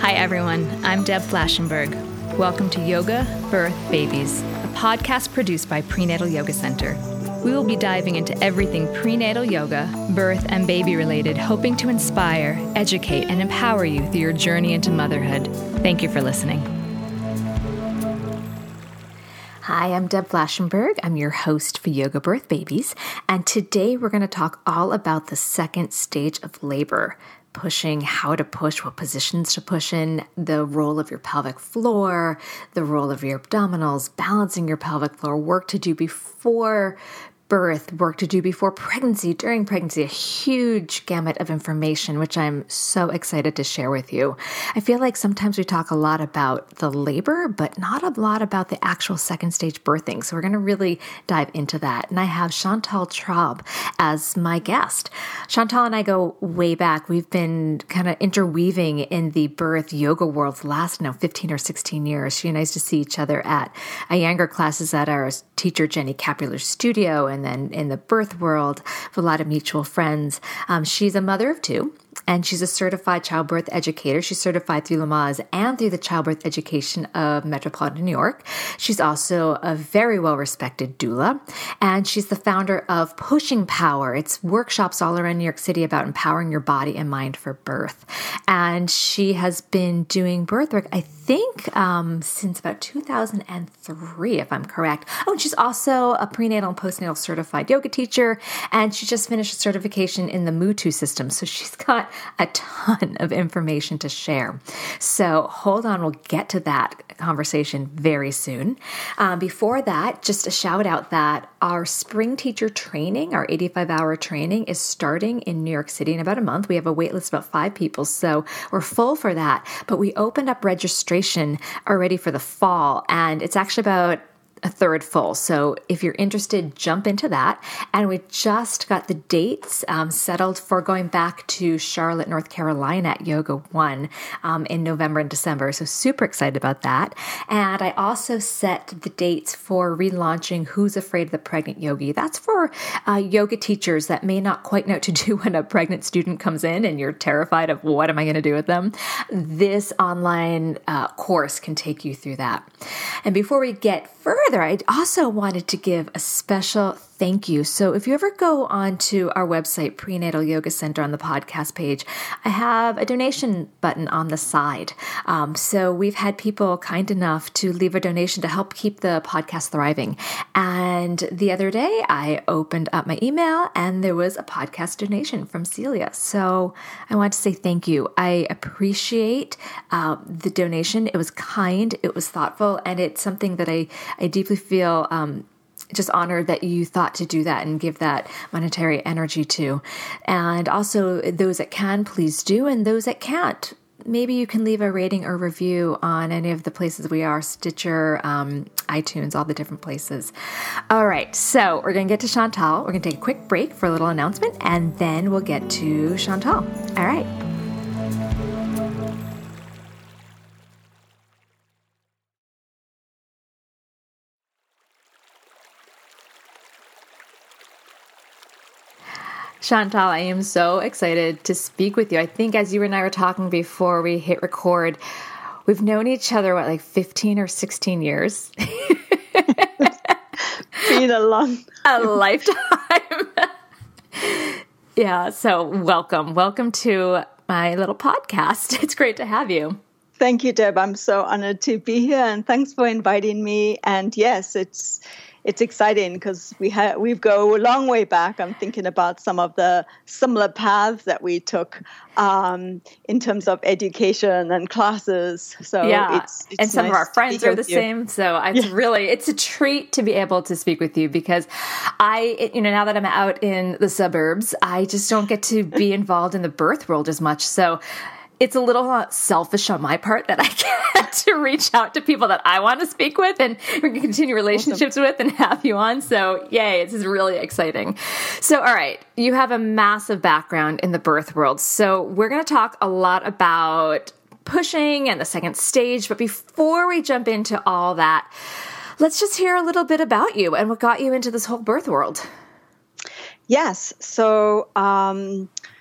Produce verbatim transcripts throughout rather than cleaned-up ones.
Hi, everyone. I'm Deb Flashenberg. Welcome to Yoga, Birth, Babies, a podcast produced by Prenatal Yoga Center. We will be diving into everything prenatal yoga, birth, and baby related, hoping to inspire, educate, and empower you through your journey into motherhood. Thank you for listening. Hi, I'm Deb Flashenberg. I'm your host for Yoga Birth Babies, and today we're going to talk all about the second stage of labor. Pushing, how to push, what positions to push in, the role of your pelvic floor, the role of your abdominals, balancing your pelvic floor, work to do before birth, work to do before pregnancy, during pregnancy, a huge gamut of information, which I'm so excited to share with you. I feel like sometimes we talk a lot about the labor, but not a lot about the actual second stage birthing. So we're going to really dive into that. And I have Chantal Traub as my guest. Chantal and I go way back. We've been kind of interweaving in the birth yoga world the last now fifteen or sixteen years. She and I used to see each other at Iyengar classes at our teacher Jenny Capular's studio, and then in the birth world with a lot of mutual friends. Um, she's a mother of two, and she's a certified childbirth educator. She's certified through Lamaze and through the Childbirth Education of Metropolitan New York. She's also a very well-respected doula, and she's the founder of Pushing Power. It's workshops all around New York City about empowering your body and mind for birth. And she has been doing birth work, I think, um, since about two thousand three, if I'm correct. Oh, and she's also a prenatal and postnatal certified yoga teacher, and she just finished a certification in the Mutu system. So she's got a ton of information to share. So hold on, we'll get to that conversation very soon. Um, before that, just a shout out that our spring teacher training, our eighty-five hour training, is starting in New York City in about a month. We have a wait list of about five people, so we're full for that. But we opened up registration already for the fall, and it's actually about a third full. So if you're interested, jump into that. And we just got the dates um, settled for going back to Charlotte, North Carolina at Yoga One um, in November and December. So super excited about that. And I also set the dates for relaunching Who's Afraid of the Pregnant Yogi. That's for uh, yoga teachers that may not quite know what to do when a pregnant student comes in and you're terrified of what am I going to do with them. This online uh, course can take you through that. And before we get further, I also wanted to give a special thank you. So if you ever go onto our website, Prenatal Yoga Center, on the podcast page, I have a donation button on the side. Um, so we've had people kind enough to leave a donation to help keep the podcast thriving. And the other day, I opened up my email and there was a podcast donation from Celia. So I want to say thank you. I appreciate uh, the donation. It was kind, it was thoughtful, and it's something that I, I deeply feel um, just honored that you thought to do that and give that monetary energy to. And also those that can, please do. And those that can't, maybe you can leave a rating or review on any of the places we are, Stitcher, um, iTunes, all the different places. All right. So we're going to get to Chantal. We're going to take a quick break for a little announcement, and then we'll get to Chantal. All right. Chantal, I am so excited to speak with you. I think as you and I were talking before we hit record, we've known each other, what, like fifteen or sixteen years? Been a long a lifetime. Yeah, so welcome. Welcome to my little podcast. It's great to have you. Thank you, Deb. I'm so honored to be here, and thanks for inviting me. And yes, it's It's exciting because we ha- we go a long way back. I'm thinking about some of the similar paths that we took um, in terms of education and classes. So yeah, it's, it's and some nice of our friends are the you. same. So it's yeah. really it's a treat to be able to speak with you because I, it, you know, now that I'm out in the suburbs, I just don't get to be involved in the birth world as much. So it's a little selfish on my part that I get to reach out to people that I want to speak with and we can continue relationships awesome. with and have you on. So yay, this is really exciting. So, all right, you have a massive background in the birth world. So we're going to talk a lot about pushing and the second stage. But before we jump into all that, let's just hear a little bit about you and what got you into this whole birth world. Yes. So, um,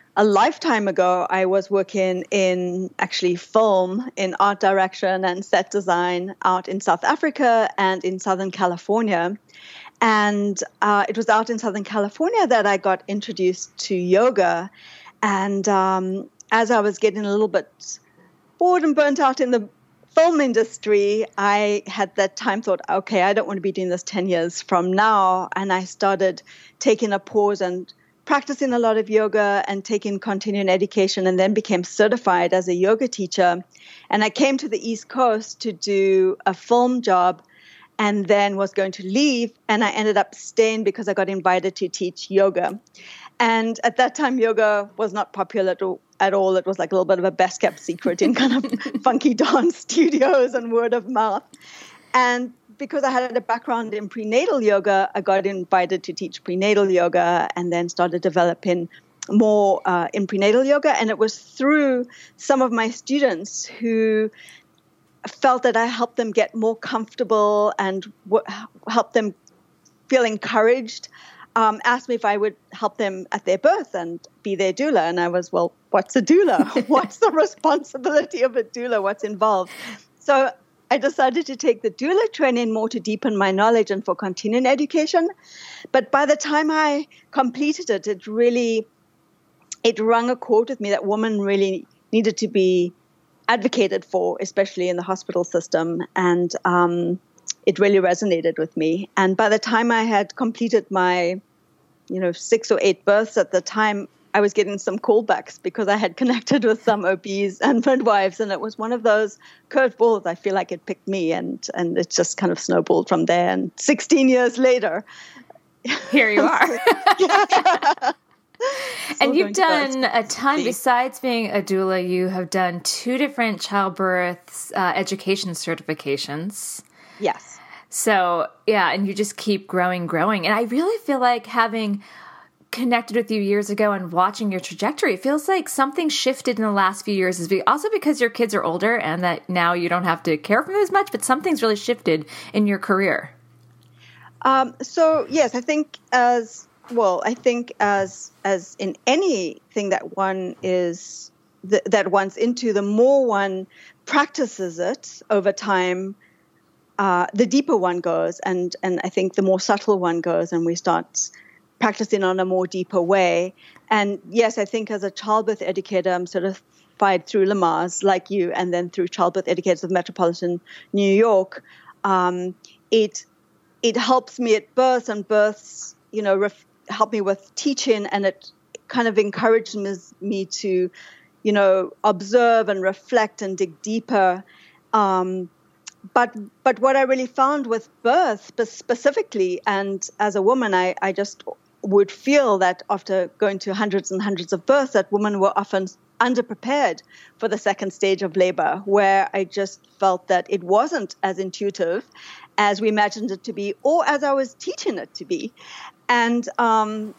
a lifetime ago, I was working in actually film, in art direction and set design out in South Africa and in Southern California. And uh, it was out in Southern California that I got introduced to yoga. And um, as I was getting a little bit bored and burnt out in the film industry, I had that time thought, okay, I don't want to be doing this ten years from now. And I started taking a pause and practicing a lot of yoga and taking continuing education, and then became certified as a yoga teacher. And I came to the East Coast to do a film job and then was going to leave. And I ended up staying because I got invited to teach yoga. And at that time, yoga was not popular at all. It was like a little bit of a best kept secret in kind of funky dance studios and word of mouth. And because I had a background in prenatal yoga, I got invited to teach prenatal yoga and then started developing more uh, in prenatal yoga. And it was through some of my students who felt that I helped them get more comfortable and w- helped them feel encouraged, um, asked me if I would help them at their birth and be their doula. And I was, well, what's a doula? What's the responsibility of a doula? What's involved? So I decided to take the doula training more to deepen my knowledge and for continuing education. But by the time I completed it, it really, it rung a chord with me that women really needed to be advocated for, especially in the hospital system. And um, it really resonated with me. And by the time I had completed my, you know, six or eight births at the time, I was getting some callbacks because I had connected with some O Bs and midwives, and it was one of those curveballs. I feel like it picked me, and and it just kind of snowballed from there. And sixteen years later, here you are. And you've done a ton. Besides being a doula, you have done two different childbirth uh, education certifications. Yes. So yeah, and you just keep growing, growing. And I really feel like having connected with you years ago and watching your trajectory, it feels like something shifted in the last few years. Is also because your kids are older and that now you don't have to care for them as much, but something's really shifted in your career. Um, so yes, I think as well, I think as as in anything that one is th- that one's into, the more one practices it over time, uh, the deeper one goes, and and I think the more subtle one goes, and we start practicing on a more deeper way. And yes, I think as a childbirth educator, I'm certified through Lamaze, like you, and then through Childbirth Educators of Metropolitan New York. Um, it it helps me at birth, and births, you know, ref, help me with teaching, and it kind of encourages me to, you know, observe and reflect and dig deeper. Um, but but what I really found with birth specifically, and as a woman, I, I just would feel that after going to hundreds and hundreds of births, that women were often underprepared for the second stage of labor, where I just felt that it wasn't as intuitive as we imagined it to be, or as I was teaching it to be. And um,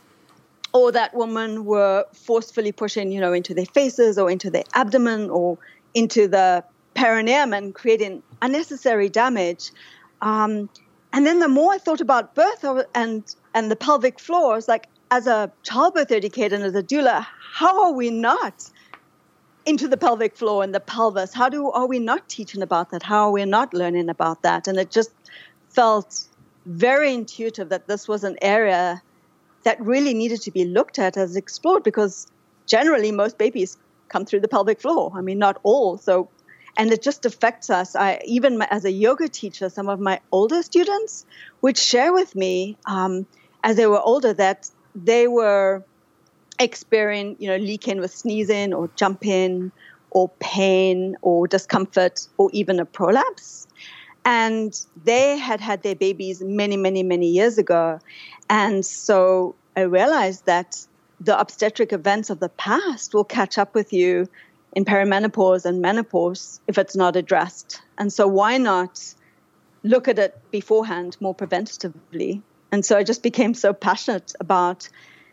or that women were forcefully pushing, you know, into their faces or into their abdomen or into the perineum and creating unnecessary damage. Um, and then the more I thought about birth and and the pelvic floor, I was like, as a childbirth educator and as a doula, how are we not into the pelvic floor and the pelvis? How do are we not teaching about that? How are we not learning about that? And it just felt very intuitive that this was an area that really needed to be looked at as explored, because generally most babies come through the pelvic floor. I mean, not all. So, and it just affects us. I even as a yoga teacher, some of my older students would share with me um, as they were older that they were experiencing, you know, leaking with sneezing or jumping or pain or discomfort or even a prolapse. And they had had their babies many, many, many years ago. And so I realized that the obstetric events of the past will catch up with you in perimenopause and menopause if it's not addressed. And so why not look at it beforehand, more preventatively? And so I just became so passionate about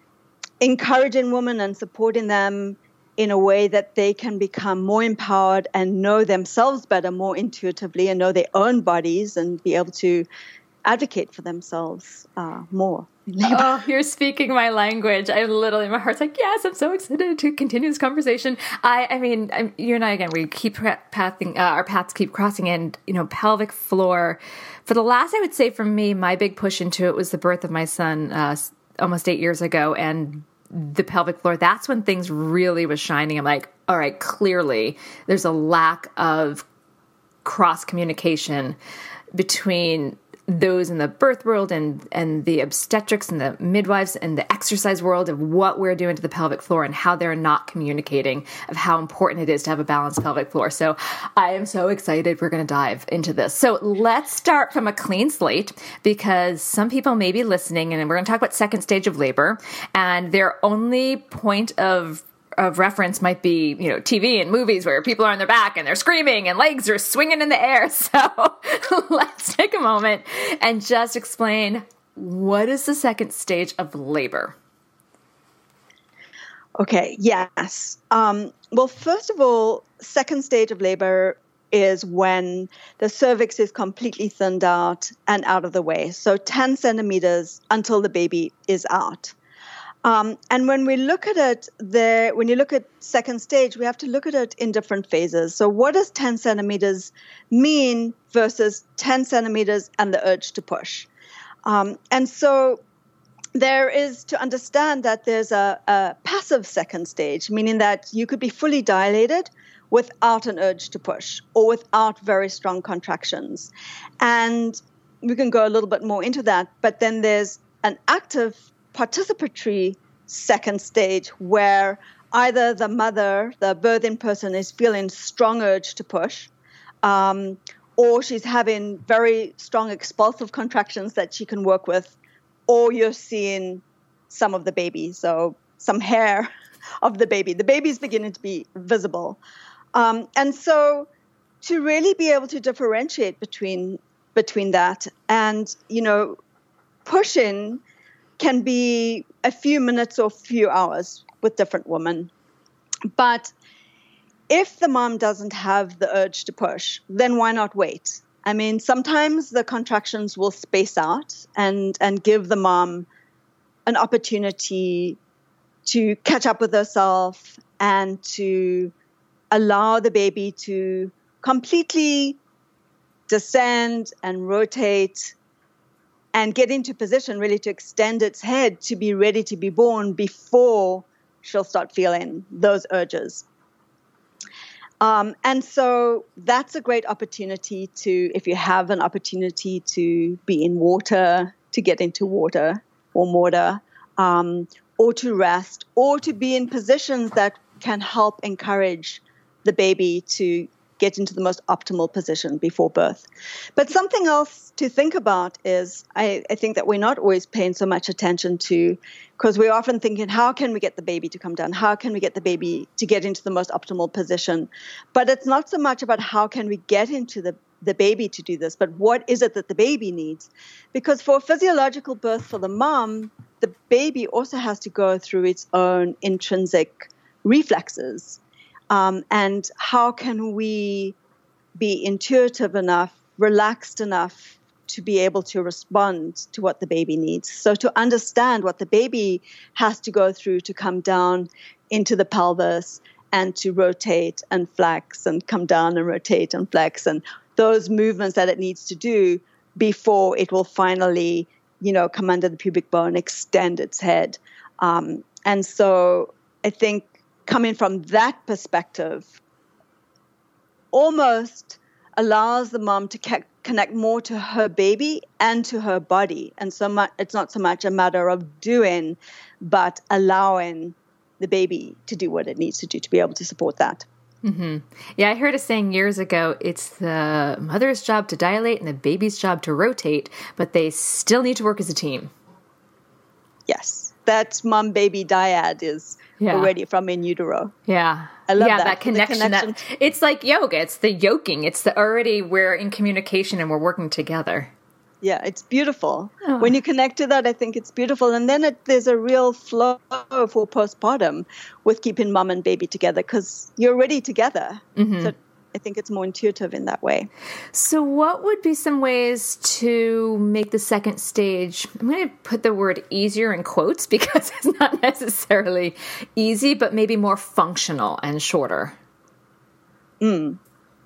encouraging women and supporting them in a way that they can become more empowered and know themselves better, more intuitively, and know their own bodies and be able to advocate for themselves uh, more. labor. Oh, you're speaking my language. I literally, my heart's like, yes, I'm so excited to continue this conversation. I, I mean, I'm, you and I, again, we keep pathing, uh, our paths keep crossing, and, you know, pelvic floor. For the last, I would say for me, my big push into it was the birth of my son uh, almost eight years ago, and the pelvic floor, that's when things really was shining. I'm like, all right, clearly there's a lack of cross communication between those in the birth world and, and the obstetrics and the midwives and the exercise world of what we're doing to the pelvic floor and how they're not communicating of how important it is to have a balanced pelvic floor. So I am so excited. We're going to dive into this. So let's start from a clean slate, because some people may be listening, and we're going to talk about second stage of labor, and their only point of of reference might be, you know, T V and movies where people are on their back and they're screaming and legs are swinging in the air. So let's take a moment and just explain, what is the second stage of labor? Okay, yes. Um, well, first of all, second stage of labor is when the cervix is completely thinned out and out of the way. So ten centimeters until the baby is out. Um, and when we look at it, there, when you look at second stage, we have to look at it in different phases. So what does ten centimeters mean versus ten centimeters and the urge to push? Um, and so there is to understand that there's a, a passive second stage, meaning that you could be fully dilated without an urge to push or without very strong contractions. And we can go a little bit more into that. But then there's an active participatory second stage where either the mother, the birthing person, is feeling strong urge to push, um, or she's having very strong expulsive contractions that she can work with, or you're seeing some of the baby, so some hair of the baby. The baby's beginning to be visible. Um, and so to really be able to differentiate between between that and, you know, pushing can be a few minutes or a few hours with different women. But if the mom doesn't have the urge to push, then why not wait? I mean, sometimes the contractions will space out and, and give the mom an opportunity to catch up with herself and to allow the baby to completely descend and rotate and get into position really to extend its head to be ready to be born before she'll start feeling those urges. Um, and so that's a great opportunity to, if you have an opportunity to be in water, to get into water, warm water, um, or to rest, or to be in positions that can help encourage the baby to get into the most optimal position before birth. But something else to think about is, I, I think that we're not always paying so much attention to, because we're often thinking, how can we get the baby to come down? How can we get the baby to get into the most optimal position? But it's not so much about how can we get into the, the baby to do this, but what is it that the baby needs? Because for a physiological birth for the mom, the baby also has to go through its own intrinsic reflexes. Um, and how can we be intuitive enough, relaxed enough to be able to respond to what the baby needs? So to understand what the baby has to go through to come down into the pelvis and to rotate and flex and come down and rotate and flex and those movements that it needs to do before it will finally, you know, come under the pubic bone, extend its head. Um, and so I think coming from that perspective almost allows the mom to ca- connect more to her baby and to her body. And so much, it's not so much a matter of doing, but allowing the baby to do what it needs to do to be able to support that. Mm-hmm. Yeah, I heard a saying years ago, it's the mother's job to dilate and the baby's job to rotate, but they still need to work as a team. Yes, that mom-baby dyad is yeah. already from in utero. Yeah. I love yeah, that. that connection, connection. That, it's like yoga. It's the yoking. It's the already we're in communication and we're working together. Yeah, it's beautiful. Oh. When you connect to that, I think it's beautiful. And then it, there's a real flow for postpartum with keeping mom and baby together because you're already together. Mm-hmm. So I think it's more intuitive in that way. So what would be some ways to make the second stage, I'm going to put the word easier in quotes because it's not necessarily easy, but maybe more functional and shorter? Mm.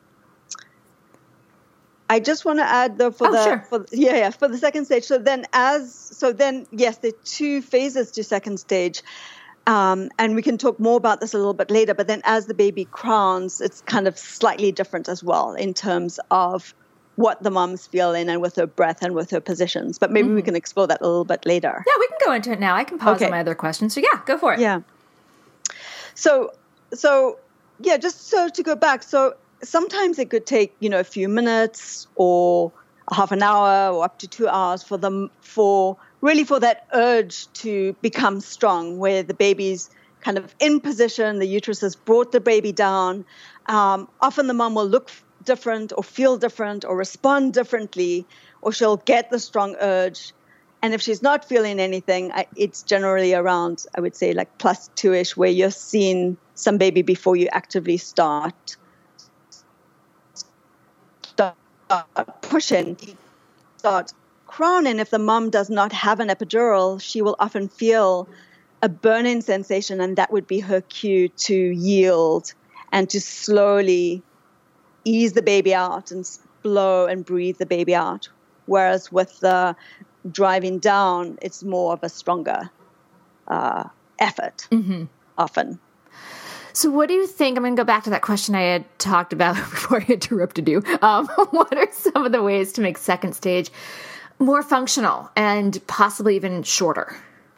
I just want to add though for oh, the sure. for, yeah yeah for the second stage. So then as so then yes, there are two phases to second stage, um, and we can talk more about this a little bit later. But then as the baby crowns, it's kind of slightly different as well in terms of what the mom's feeling and with her breath and with her positions. But maybe mm-hmm. we can explore that a little bit later. Yeah, we can go into it now. I can pause okay. on my other questions. So yeah, go for it. Yeah. So so yeah, just so to go back. So. Sometimes it could take, you know, a few minutes or a half an hour or up to two hours for them, for really for that urge to become strong, where the baby's kind of in position, the uterus has brought the baby down. Um, often the mom will look different or feel different or respond differently, or she'll get the strong urge. And if she's not feeling anything, it's generally around, I would say, like plus two-ish, where you're seeing some baby before you actively start. Start pushing, start crowning. If the mom does not have an epidural, she will often feel a burning sensation, and that would be her cue to yield and to slowly ease the baby out and blow and breathe the baby out. Whereas with the driving down, it's more of a stronger uh, effort, mm-hmm. often. So what do you think, I'm going to go back to that question I had talked about before I interrupted you. Um, what are some of the ways to make second stage more functional and possibly even shorter?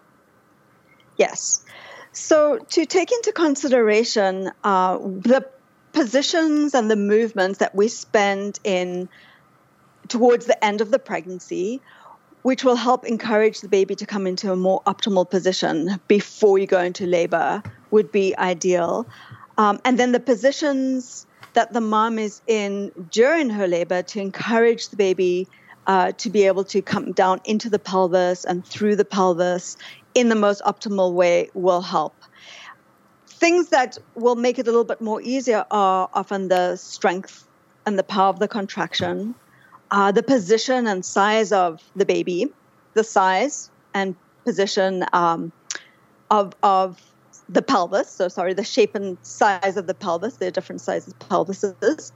Yes. So to take into consideration uh, the positions and the movements that we spend in towards the end of the pregnancy, which will help encourage the baby to come into a more optimal position before you go into labor, would be ideal. Um, and then the positions that the mom is in during her labor to encourage the baby uh, to be able to come down into the pelvis and through the pelvis in the most optimal way will help. Things that will make it a little bit more easier are often the strength and the power of the contraction, uh, the position and size of the baby, the size and position um, of of the pelvis. So sorry, the shape and size of the pelvis. There are different sizes of pelvises.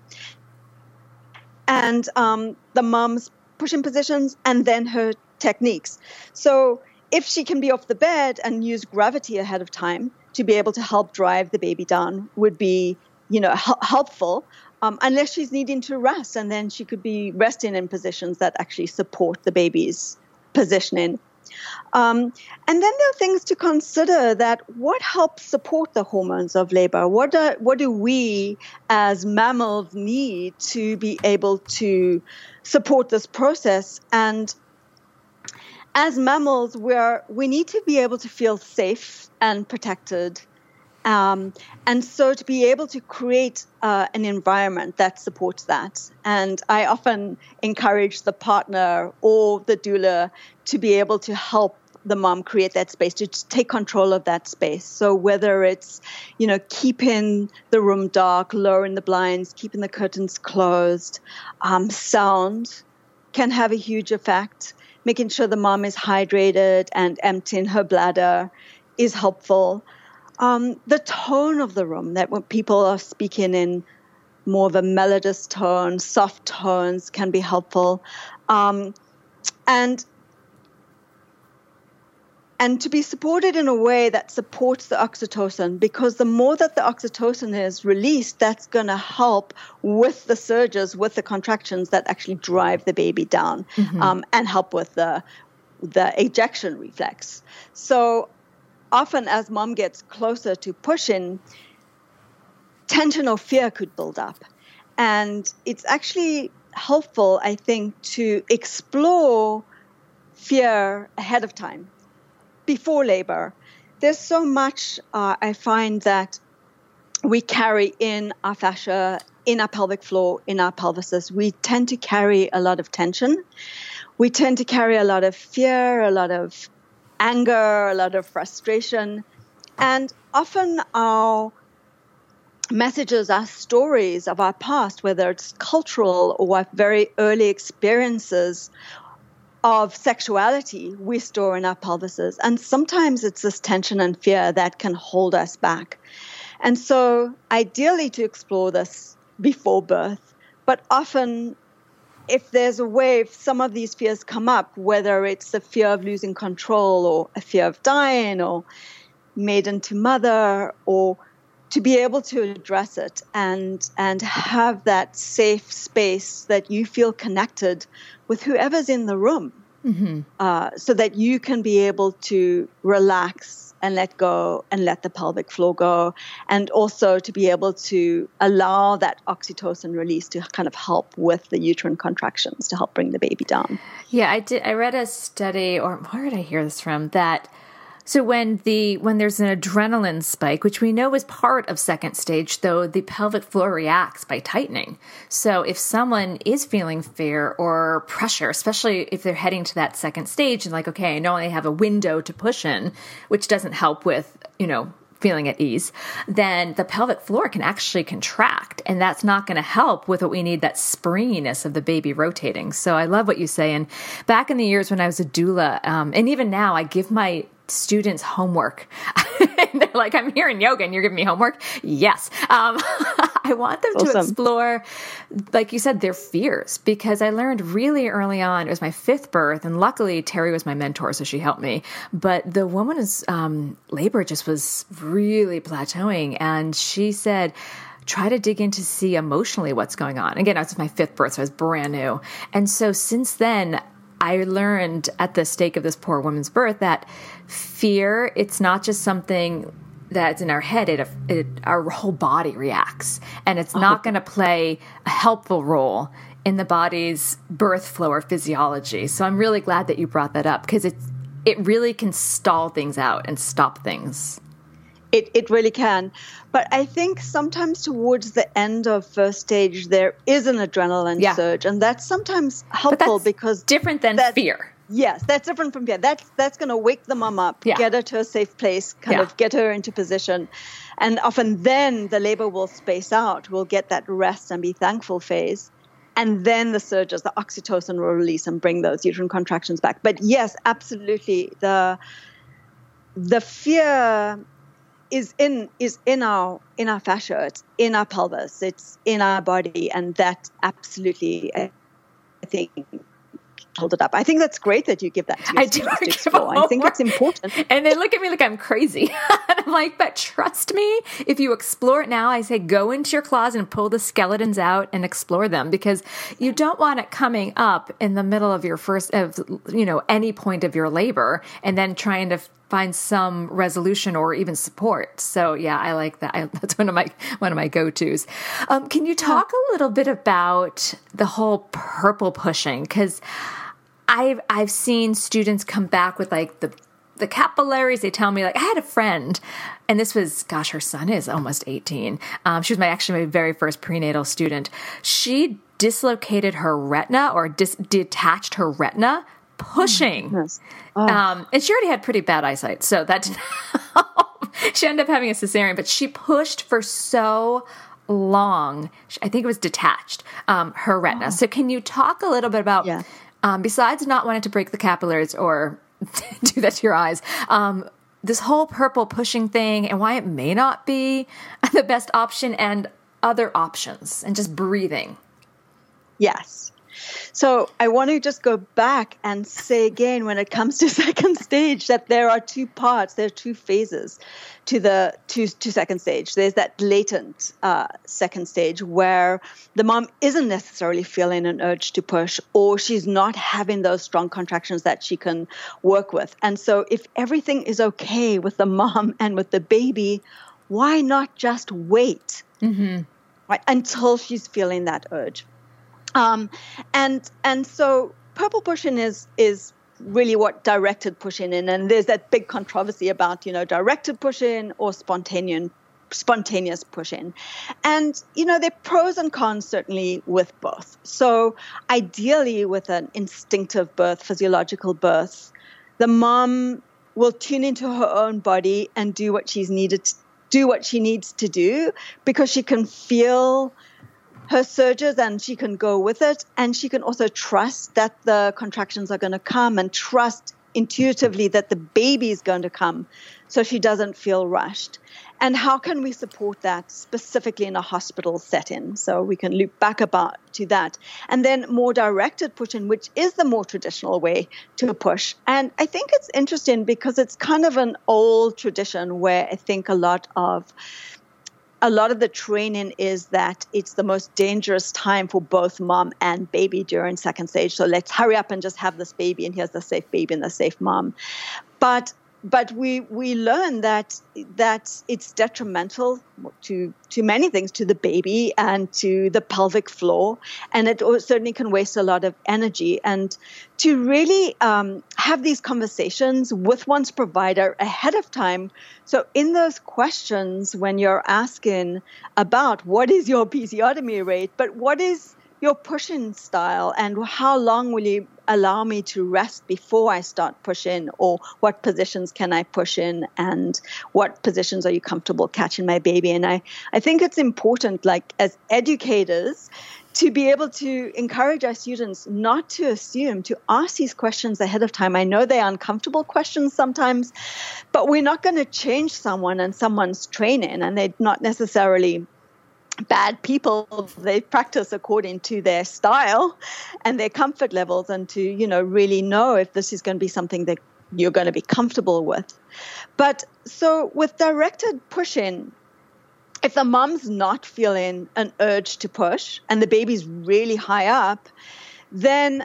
And um, the mom's pushing positions and then her techniques. So if she can be off the bed and use gravity ahead of time to be able to help drive the baby down would be, you know, h- helpful. Um, unless she's needing to rest, and then she could be resting in positions that actually support the baby's positioning. Um, and then there are things to consider that what helps support the hormones of labor? What do, what do we as mammals need to be able to support this process? And as mammals, we're, we need to be able to feel safe and protected. Um, and so to be able to create uh, an environment that supports that. And I often encourage the partner or the doula to be able to help the mom create that space, to take control of that space. So whether it's, you know, keeping the room dark, lowering the blinds, keeping the curtains closed, um, sound can have a huge effect. Making sure the mom is hydrated and emptying her bladder is helpful. Um, the tone of the room, that when people are speaking in more of a melodious tone, soft tones can be helpful. Um, and and to be supported in a way that supports the oxytocin, because the more that the oxytocin is released, that's going to help with the surges, with the contractions that actually drive the baby down, mm-hmm. um, and help with the the ejection reflex. So often as mom gets closer to pushing, tension or fear could build up. And it's actually helpful, I think, to explore fear ahead of time, before labor. There's so much uh, I find that we carry in our fascia, in our pelvic floor, in our pelvises. We tend to carry a lot of tension. We tend to carry a lot of fear, a lot of anger, a lot of frustration. And often our messages, our stories of our past, whether it's cultural or very early experiences of sexuality, we store in our pelvises. And sometimes it's this tension and fear that can hold us back. And so ideally to explore this before birth, but often if there's a way, if some of these fears come up, whether it's the fear of losing control or a fear of dying or maiden to mother, or to be able to address it and and have that safe space that you feel connected with whoever's in the room, mm-hmm. uh, so that you can be able to relax and let go and let the pelvic floor go, and also to be able to allow that oxytocin release to kind of help with the uterine contractions to help bring the baby down. Yeah, I did. I read a study, or where did I hear this from? That so when the when there's an adrenaline spike, which we know is part of second stage, though the pelvic floor reacts by tightening. So if someone is feeling fear or pressure, especially if they're heading to that second stage and like, okay, I know I have a window to push in, which doesn't help with, you know, feeling at ease, then the pelvic floor can actually contract. And that's not going to help with what we need, that springiness of the baby rotating. So I love what you say. And back in the years when I was a doula, um, and even now, I give my students homework. They're like, I'm here in yoga and you're giving me homework? Yes. Um, I want them awesome. to explore, like you said, their fears, because I learned really early on, it was my fifth birth, and luckily Terry was my mentor, so she helped me. But the woman's um, labor just was really plateauing, and she said, try to dig in to see emotionally what's going on. Again, I was my fifth birth, so I was brand new. And so since then, I learned at the stake of this poor woman's birth that fear, it's not just something that's in our head. It, it our whole body reacts, and it's not oh. going to play a helpful role in the body's birth flow or physiology. So I'm really glad that you brought that up, because it it really can stall things out and stop things. It it really can. But I think sometimes towards the end of first stage, there is an adrenaline yeah. surge. And that's sometimes helpful that's because... different than fear. Yes, that's different from fear. That's, that's going to wake the mom up, yeah. get her to a safe place, kind yeah. of get her into position. And often then the labor will space out. We'll get that rest and be thankful phase. And then the surges, the oxytocin will release and bring those uterine contractions back. But yes, absolutely. The the fear... is in is in our in our fascia, it's in our pelvis, it's in our body, and that absolutely, I, I think, hold it up. I think that's great that you give that to your I students do to explore. I think it's important. And they look at me like I'm crazy. And I'm like, but trust me, if you explore it now, I say go into your closet and pull the skeletons out and explore them, because you don't want it coming up in the middle of your first, of you know, any point of your labor, and then trying to find some resolution or even support. So yeah, I like that. I, that's one of my one of my go-tos. Um, can you talk a little bit about the whole purple pushing? Because I've I've seen students come back with like the the capillaries. They tell me, like, I had a friend, and this was, gosh, her son is almost eighteen. Um, she was my actually my very first prenatal student. She dislocated her retina or dis- detached her retina pushing. Oh, oh. Um, and she already had pretty bad eyesight, so that didn't help. She ended up having a cesarean, but she pushed for so long. I think it was detached, um, her retina. Oh. So can you talk a little bit about, yeah. um, besides not wanting to break the capillaries or do that to your eyes, um, this whole purple pushing thing and why it may not be the best option, and other options, and just breathing? Yes. So I want to just go back and say again, when it comes to second stage, that there are two parts, there are two phases to the to, to second stage. There's that latent uh, second stage where the mom isn't necessarily feeling an urge to push, or she's not having those strong contractions that she can work with. And so if everything is okay with the mom and with the baby, why not just wait mm-hmm. right, until she's feeling that urge? Um, and and so purple push-in is is really what directed push-in is, and there's that big controversy about, you know, directed push-in or spontaneous spontaneous push-in. And, you know, there are pros and cons certainly with both. So ideally with an instinctive birth, physiological birth, the mom will tune into her own body and do what she's needed do what she needs to do because she can feel her surges and she can go with it. And she can also trust that the contractions are going to come and trust intuitively that the baby is going to come, so she doesn't feel rushed. And how can we support that specifically in a hospital setting? So we can loop back about to that. And then more directed push-in, which is the more traditional way to push. And I think it's interesting because it's kind of an old tradition where I think a lot of A lot of the training is that it's the most dangerous time for both mom and baby during second stage. So let's hurry up and just have this baby, and here's the safe baby and the safe mom. But but we we learn that that it's detrimental to to many things, to the baby and to the pelvic floor, and it certainly can waste a lot of energy. And to really um, have these conversations with one's provider ahead of time. So in those questions, when you're asking about what is your episiotomy rate, but what is your push-in style, and how long will you allow me to rest before I start push-in, or what positions can I push in, and what positions are you comfortable catching my baby? And I, I think it's important, like as educators, to be able to encourage our students not to assume, to ask these questions ahead of time. I know they are uncomfortable questions sometimes, but we're not going to change someone and someone's training, and they're not necessarily bad people. They practice according to their style and their comfort levels, and to, you know, really know if this is going to be something that you're going to be comfortable with. But so with directed push-in, if the mom's not feeling an urge to push and the baby's really high up, then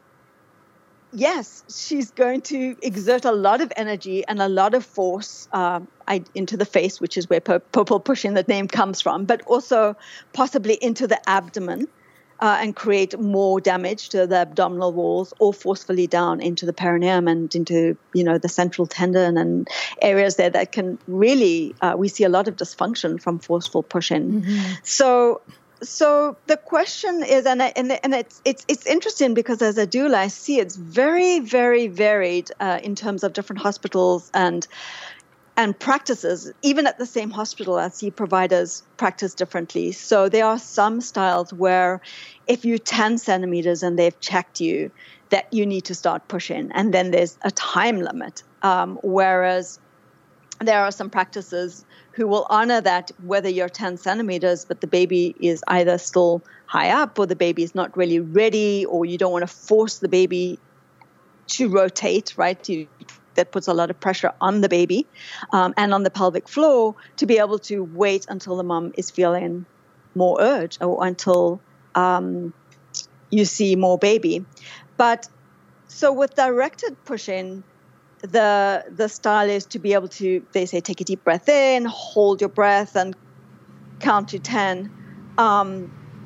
yes, she's going to exert a lot of energy and a lot of force uh, into the face, which is where purple push-in, the name, comes from, but also possibly into the abdomen uh, and create more damage to the abdominal walls, or forcefully down into the perineum and into, you know, the central tendon and areas there that can really, uh, we see a lot of dysfunction from forceful push-in. Mm-hmm. So So the question is, and I, and, and it's it's it's interesting because as a doula, I see it's very, very varied uh, in terms of different hospitals and and practices. Even at the same hospital, I see providers practice differently. So there are some styles where if you're ten centimeters and they've checked you, that you need to start pushing, and then there's a time limit. Um, whereas there are some practices who will honor that whether you're ten centimeters, but the baby is either still high up, or the baby is not really ready, or you don't want to force the baby to rotate, right? You, that puts a lot of pressure on the baby um, and on the pelvic floor, to be able to wait until the mom is feeling more urge, or until um, you see more baby. But so with directed push-in, the the style is to be able to, they say, take a deep breath in, hold your breath, and count to ten. Um,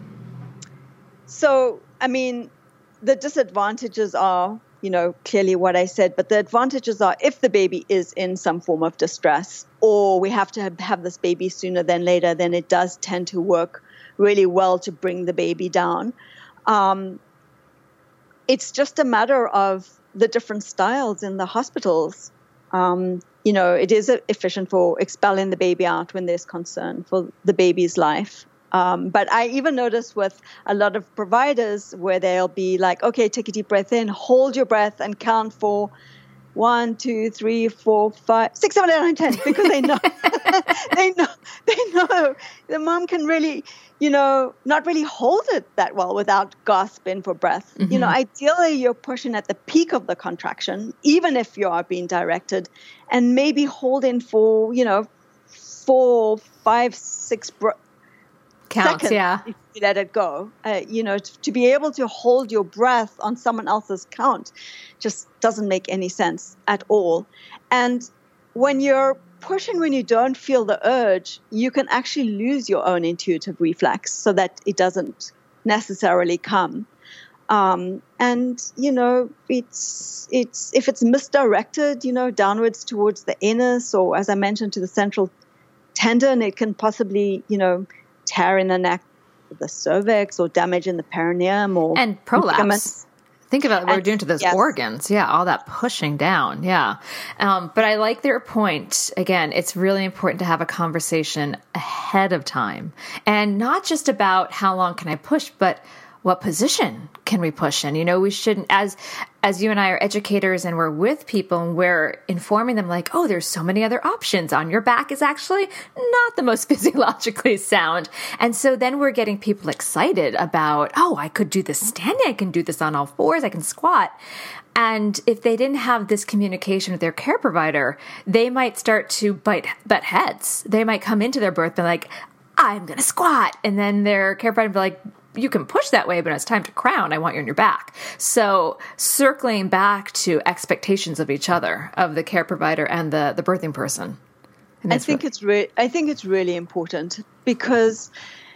so, I mean, the disadvantages are, you know, clearly what I said, but the advantages are if the baby is in some form of distress, or we have to have, have this baby sooner than later, then it does tend to work really well to bring the baby down. Um, it's just a matter of the different styles in the hospitals. Um, you know, it is efficient for expelling the baby out when there's concern for the baby's life. Um, but I even notice with a lot of providers where they'll be like, okay, take a deep breath in, hold your breath, and count for one, two, three, four, five, six, seven, eight, nine, ten, because they know, they know, they know the mom can really, you know, not really hold it that well without gasping for breath. Mm-hmm. You know, ideally you're pushing at the peak of the contraction, even if you are being directed, and maybe holding for, you know, four, five, six br- Counts, seconds yeah. if you let it go. Uh, you know, to, to be able to hold your breath on someone else's count just doesn't make any sense at all. And when you're pushing, when you don't feel the urge, you can actually lose your own intuitive reflex so that it doesn't necessarily come. Um, and, you know, it's, it's, if it's misdirected, you know, downwards towards the anus, or as I mentioned, to the central tendon, it can possibly, you know, tear in the neck, the cervix, or damage in the perineum, or and prolapse. Think about what and, we're doing to those yes. organs. Yeah, all that pushing down. Yeah. Um, but I like their point. Again, it's really important to have a conversation ahead of time. And not just about how long can I push, but what position can we push in? You know, we shouldn't, as as you and I are educators and we're with people and we're informing them like, oh, there's so many other options. On your back is actually not the most physiologically sound. And so then we're getting people excited about, oh, I could do this standing. I can do this on all fours. I can squat. And if they didn't have this communication with their care provider, they might start to bite butt heads. They might come into their birth and be like, I'm going to squat. And then their care provider will be like, you can push that way, but when it's time to crown, I want you on your back. So circling back to expectations of each other, of the care provider and the, the birthing person. I think really- it's re- I think it's really important because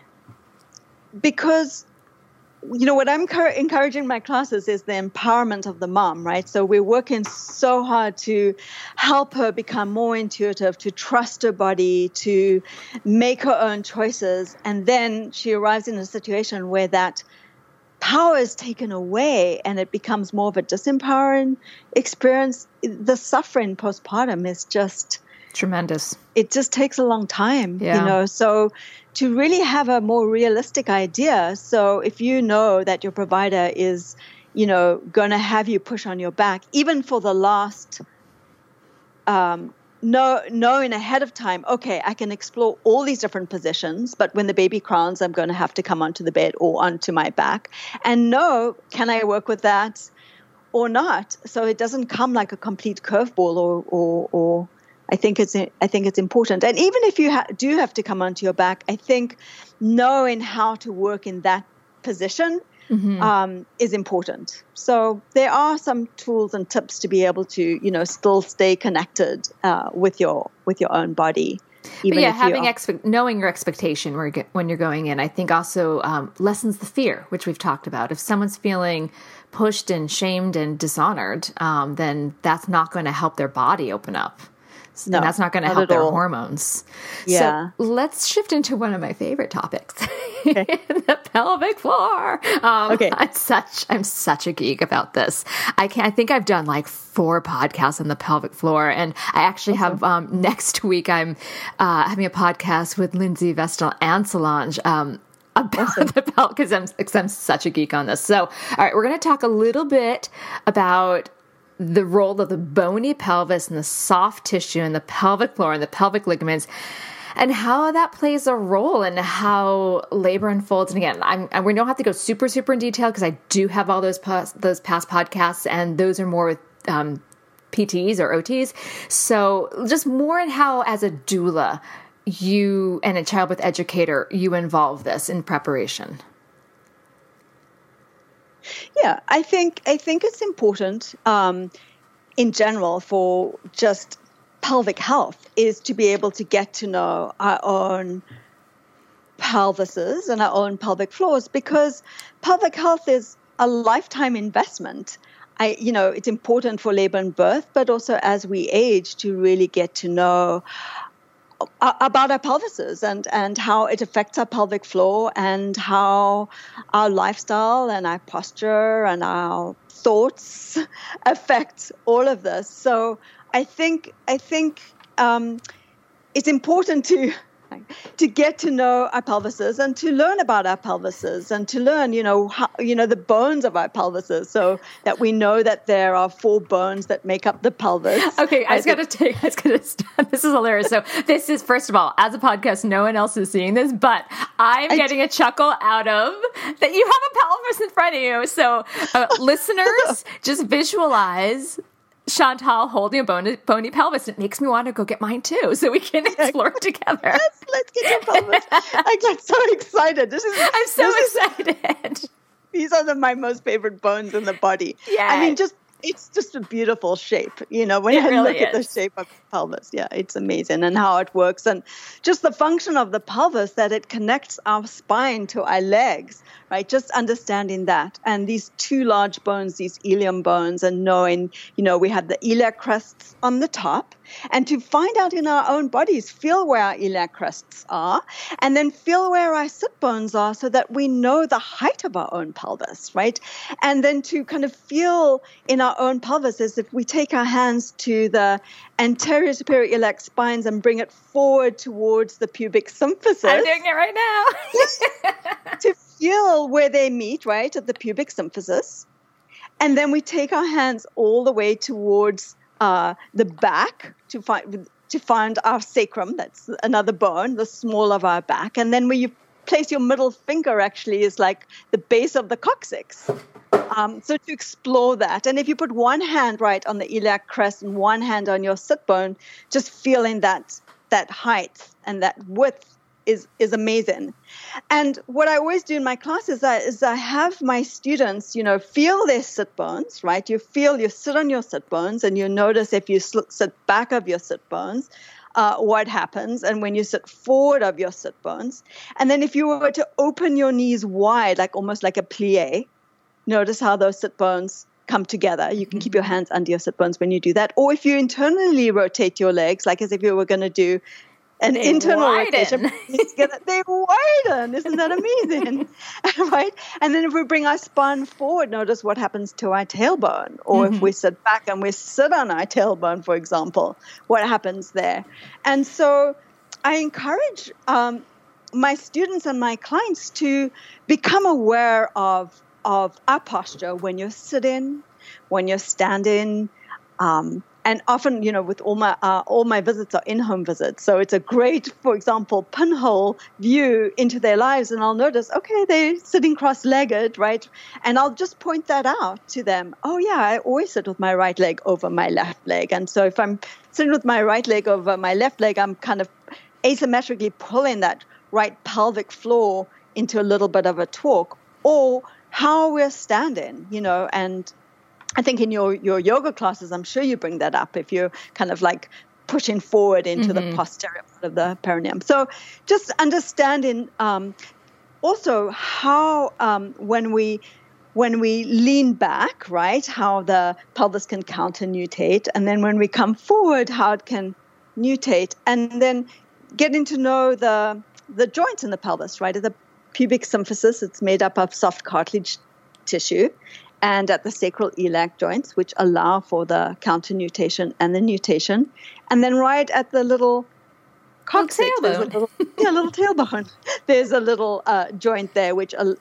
because you know what I'm cur- encouraging my classes is the empowerment of the mom, right? So we're working so hard to help her become more intuitive, to trust her body, to make her own choices. And then she arrives in a situation where that power is taken away and it becomes more of a disempowering experience. The suffering postpartum is just tremendous. It just takes a long time, yeah. you know, so to really have a more realistic idea. So if you know that your provider is, you know, going to have you push on your back, even for the last, um, know, knowing ahead of time, okay, I can explore all these different positions, but when the baby crowns, I'm going to have to come onto the bed or onto my back. And know, can I work with that or not? So it doesn't come like a complete curveball or, or, or, I think it's I think it's important. And even if you ha- do have to come onto your back, I think knowing how to work in that position mm-hmm. um, is important. So there are some tools and tips to be able to, you know, still stay connected uh, with your with your own body. Even but yeah, if having expe- knowing your expectation when you're going in, I think also um, lessens the fear, which we've talked about. If someone's feeling pushed and shamed and dishonored, um, then that's not going to help their body open up. No, and that's not going to help their all. hormones. Yeah. So let's shift into one of my favorite topics, okay. the pelvic floor. Um, okay. I'm such I'm such a geek about this. I can I think I've done like four podcasts on the pelvic floor, and I actually awesome. have um, next week. I'm uh, having a podcast with Lindsay Vestal and Solange. Um, about awesome. the pelvic because I'm because I'm such a geek on this. So, all right, we're going to talk a little bit about the role of the bony pelvis and the soft tissue and the pelvic floor and the pelvic ligaments and how that plays a role in how labor unfolds. And again, I'm, and we don't have to go super, super in detail because I do have all those past, those past podcasts, and those are more with um, P Ts or O Ts. So just more in how, as a doula, you and a childbirth educator, you involve this in preparation. Yeah, I think I think it's important um, in general for just pelvic health is to be able to get to know our own pelvises and our own pelvic floors, because pelvic health is a lifetime investment. I, you know, it's important for labor and birth, but also as we age to really get to know about our pelvises and, and how it affects our pelvic floor and how our lifestyle and our posture and our thoughts affect all of this. So I think I think um, it's important to to get to know our pelvises and to learn about our pelvises and to learn, you know, how, you know, the bones of our pelvises, so that we know that there are four bones that make up the pelvis. Okay, I just got to take, I just got to stop. This is hilarious. So this is, first of all, as a podcast, no one else is seeing this, but I'm getting a chuckle out of that you have a pelvis in front of you. So uh, listeners, just visualize Chantal holding a bony, bony pelvis. It makes me want to go get mine too, so we can explore together. Yes, let's get your pelvis. I got so excited. This is I'm so this excited. Is, these are the, my most favorite bones in the body. Yeah, I mean, just it's just a beautiful shape. You know, when it you really look is. at the shape of the pelvis, yeah, it's amazing, and how it works, and just the function of the pelvis, that it connects our spine to our legs. Right, just understanding that, and these two large bones, these ilium bones, and knowing, you know, we have the iliac crests on the top, and to find out in our own bodies, feel where our iliac crests are, and then feel where our sit bones are so that we know the height of our own pelvis, right? And then to kind of feel in our own pelvis as if we take our hands to the anterior superior iliac spines and bring it forward towards the pubic symphysis. I'm doing it right now. To feel where they meet, right, at the pubic symphysis. And then we take our hands all the way towards uh, the back to find to find our sacrum. That's another bone, the small of our back. And then where you place your middle finger actually is like the base of the coccyx. Um, so to explore that. And if you put one hand right on the iliac crest and one hand on your sit bone, just feeling that that height and that width is is amazing. And what I always do in my classes is, is I have my students, you know, feel their sit bones, right? You feel, you sit on your sit bones and you notice if you sit back of your sit bones, uh, what happens. And when you sit forward of your sit bones. And then if you were to open your knees wide, like almost like a plie, notice how those sit bones come together. You can keep your hands under your sit bones when you do that. Or if you internally rotate your legs, like as if you were going to do an they internal widen. rotation, they widen. Isn't that amazing? Right? And then if we bring our spine forward, notice what happens to our tailbone. Or mm-hmm. if we sit back and we sit on our tailbone, for example, what happens there? And so I encourage um, my students and my clients to become aware of, of our posture when you're sitting, when you're standing, um, and often, you know, with all my uh, all my visits are in-home visits. So it's a great, for example, pinhole view into their lives. And I'll notice, okay, they're sitting cross-legged, right? And I'll just point that out to them. Oh, yeah, I always sit with my right leg over my left leg. And so if I'm sitting with my right leg over my left leg, I'm kind of asymmetrically pulling that right pelvic floor into a little bit of a torque. Or how we're standing, you know, and I think in your, your yoga classes, I'm sure you bring that up if you're kind of like pushing forward into mm-hmm. the posterior part of the perineum. So just understanding um, also how um, when we when we lean back, right, how the pelvis can counter-nutate, and then when we come forward, how it can nutate, and then getting to know the the joints in the pelvis, right, at the pubic symphysis, it's made up of soft cartilage tissue, and at the sacral iliac joints, which allow for the counter-nutation and the nutation. And then right at the little coccyx, little there's a little, yeah, little tailbone. There's a little uh, joint there, which uh,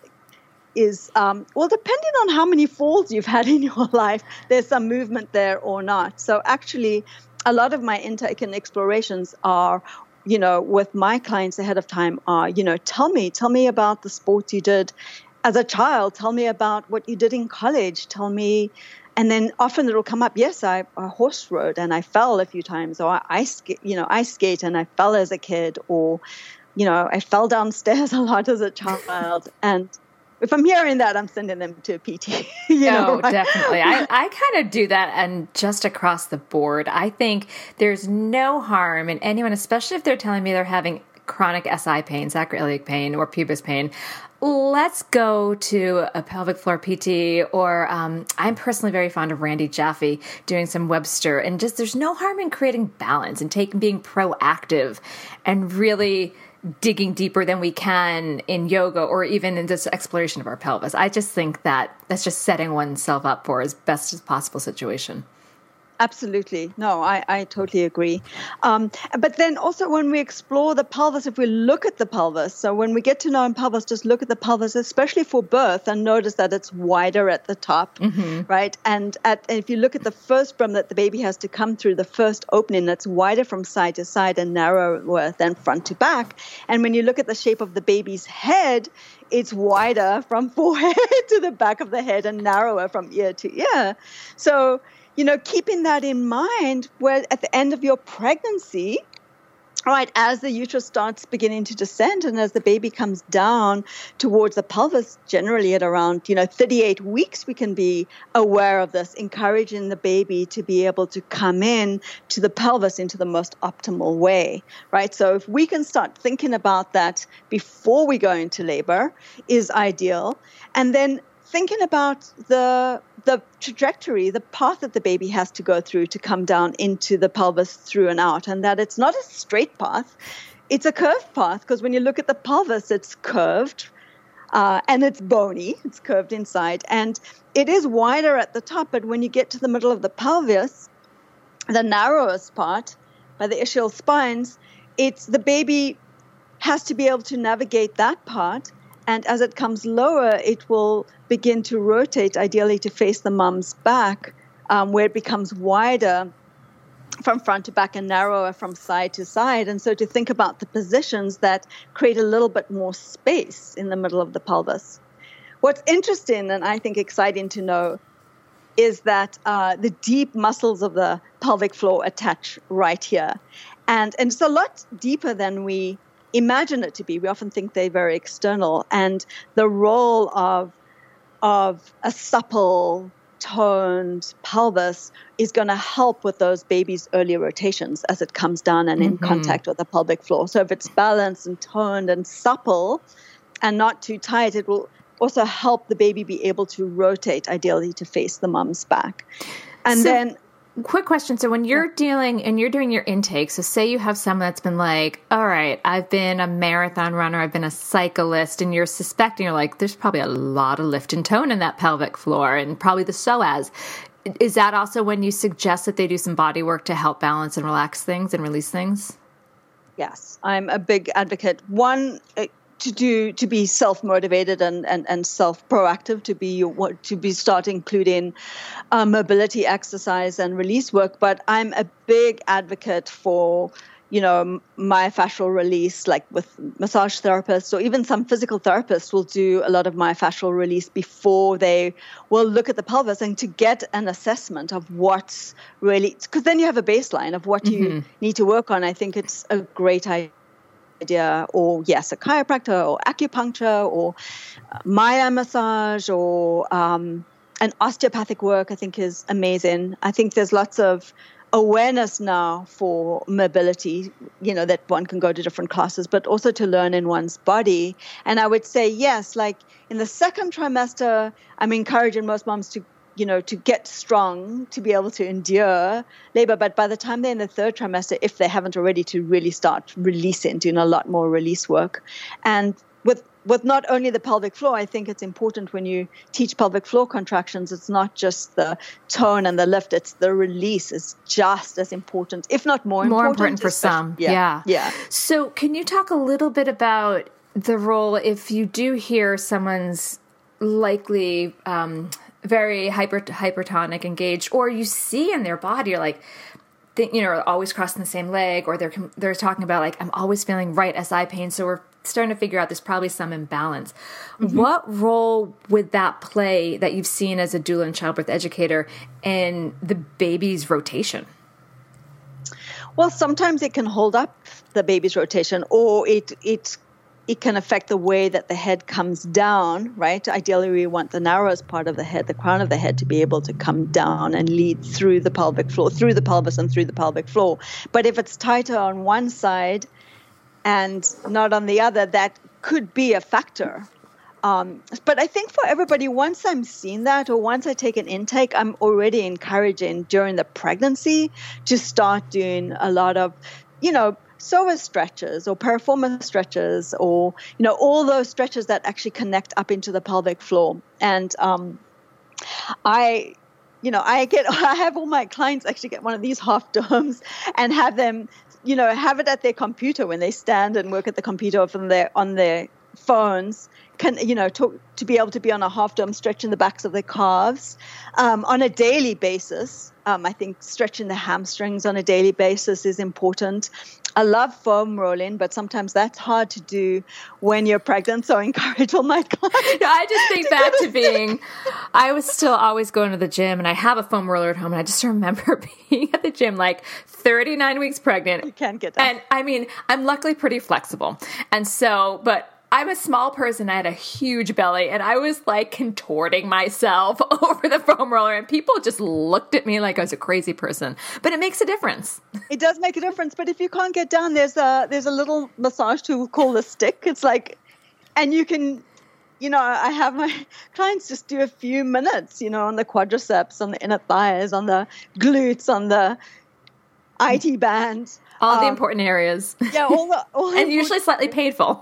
is, um, well, depending on how many falls you've had in your life, there's some movement there or not. So actually, a lot of my intake and explorations are, you know, with my clients ahead of time are, you know, tell me, tell me about the sports you did as a child. Tell me about what you did in college. Tell me, and then often it'll come up. Yes, I, I horse rode and I fell a few times, or I ice, you know, ice skate and I fell as a kid, or, you know, I fell downstairs a lot as a child. And if I'm hearing that, I'm sending them to a P T. You know, oh, right? Definitely. I, I kind of do that, and just across the board. I think there's no harm in anyone, especially if they're telling me they're having chronic S I pain, sacroiliac pain, or pubis pain. Let's go to a pelvic floor P T, or um, I'm personally very fond of Randy Jaffe doing some Webster, and just there's no harm in creating balance and taking being proactive and really digging deeper than we can in yoga or even in this exploration of our pelvis. I just think that that's just setting oneself up for as best as possible situation. Absolutely. No, I, I totally agree. Um, but then also when we explore the pelvis, if we look at the pelvis, so when we get to know in pelvis, just look at the pelvis, especially for birth, and notice that it's wider at the top, mm-hmm. right? And at, and if you look at the first brim that the baby has to come through, the first opening, that's wider from side to side and narrower than front to back. And when you look at the shape of the baby's head, it's wider from forehead to the back of the head and narrower from ear to ear. So, you know, keeping that in mind, where at the end of your pregnancy, right, as the uterus starts beginning to descend and as the baby comes down towards the pelvis, generally at around, you know, thirty-eight weeks, we can be aware of this, encouraging the baby to be able to come in to the pelvis into the most optimal way, right? So if we can start thinking about that before we go into labor is ideal. And then thinking about the the trajectory, the path that the baby has to go through to come down into the pelvis through and out, and that it's not a straight path, it's a curved path, because when you look at the pelvis, it's curved uh, and it's bony, it's curved inside, and it is wider at the top, but when you get to the middle of the pelvis, the narrowest part, by the ischial spines, it's the baby has to be able to navigate that part. And as it comes lower, it will begin to rotate, ideally to face the mom's back, um, where it becomes wider from front to back and narrower from side to side. And so to think about the positions that create a little bit more space in the middle of the pelvis. What's interesting and I think exciting to know is that uh, the deep muscles of the pelvic floor attach right here. And, and it's a lot deeper than we imagine it to be. We often think they're very external, and the role of of a supple, toned pelvis is going to help with those babies' early rotations as it comes down and in mm-hmm. contact with the pelvic floor. So if it's balanced and toned and supple and not too tight, it will also help the baby be able to rotate, ideally to face the mom's back. And so- then Quick question. So when you're dealing and you're doing your intake, so say you have someone that's been like, all right, I've been a marathon runner, I've been a cyclist, and you're suspecting, you're like, there's probably a lot of lift and tone in that pelvic floor and probably the psoas. Is that also when you suggest that they do some body work to help balance and relax things and release things? Yes, I'm a big advocate. One, to do to be self-motivated and, and, and self-proactive, to be to be start including uh, mobility exercise and release work. But I'm a big advocate for, you know, myofascial release, like with massage therapists or even some physical therapists will do a lot of myofascial release before they will look at the pelvis and to get an assessment of what's really, because then you have a baseline of what mm-hmm. you need to work on. I think it's a great idea. idea or yes, a chiropractor or acupuncture or Maya massage or um, an osteopathic work, I think is amazing. I think there's lots of awareness now for mobility, you know, that one can go to different classes, but also to learn in one's body. And I would say, yes, like in the second trimester, I'm encouraging most moms to you know, to get strong, to be able to endure labor. But by the time they're in the third trimester, if they haven't already, to really start releasing, doing a lot more release work. And with with not only the pelvic floor, I think it's important when you teach pelvic floor contractions, it's not just the tone and the lift, it's the release is just as important, if not more, more important. More important for some. Yeah, yeah. Yeah. So can you talk a little bit about the role, if you do hear someone's likely um, very hyper hypertonic, engaged, or you see in their body, you're like, think, you know, always crossing the same leg, or they're they're talking about like, I'm always feeling right S I pain. So we're starting to figure out there's probably some imbalance. Mm-hmm. What role would that play that you've seen as a doula and childbirth educator in the baby's rotation? Well, sometimes it can hold up the baby's rotation, or it it it can affect the way that the head comes down, right? Ideally, we want the narrowest part of the head, the crown of the head, to be able to come down and lead through the pelvic floor, through the pelvis and through the pelvic floor. But if it's tighter on one side and not on the other, that could be a factor. Um, but I think for everybody, once I'm seeing that, or once I take an intake, I'm already encouraging during the pregnancy to start doing a lot of, you know, psoas stretches or piriformis stretches, or, you know, all those stretches that actually connect up into the pelvic floor. And um, I, you know, I get, I have all my clients actually get one of these half domes and have them, you know, have it at their computer when they stand and work at the computer from their, on their phones, can, you know, talk, to be able to be on a half dome, stretching the backs of their calves um, on a daily basis. Um, I think stretching the hamstrings on a daily basis is important. I love foam rolling, but sometimes that's hard to do when you're pregnant. So I encourage all my clients. Yeah, I just think to back to being, I was still always going to the gym, and I have a foam roller at home, and I just remember being at the gym like thirty-nine weeks pregnant. You can't get that. And I mean, I'm luckily pretty flexible. And so, but I'm a small person. I had a huge belly, and I was like contorting myself over the foam roller, and people just looked at me like I was a crazy person. But it makes a difference. It does make a difference. But if you can't get down, there's a there's a little massage tool called a stick. It's like, and you can you know, I have my clients just do a few minutes, you know, on the quadriceps, on the inner thighs, on the glutes, on the I T bands. All um, the important areas. Yeah, all the all and usually slightly painful.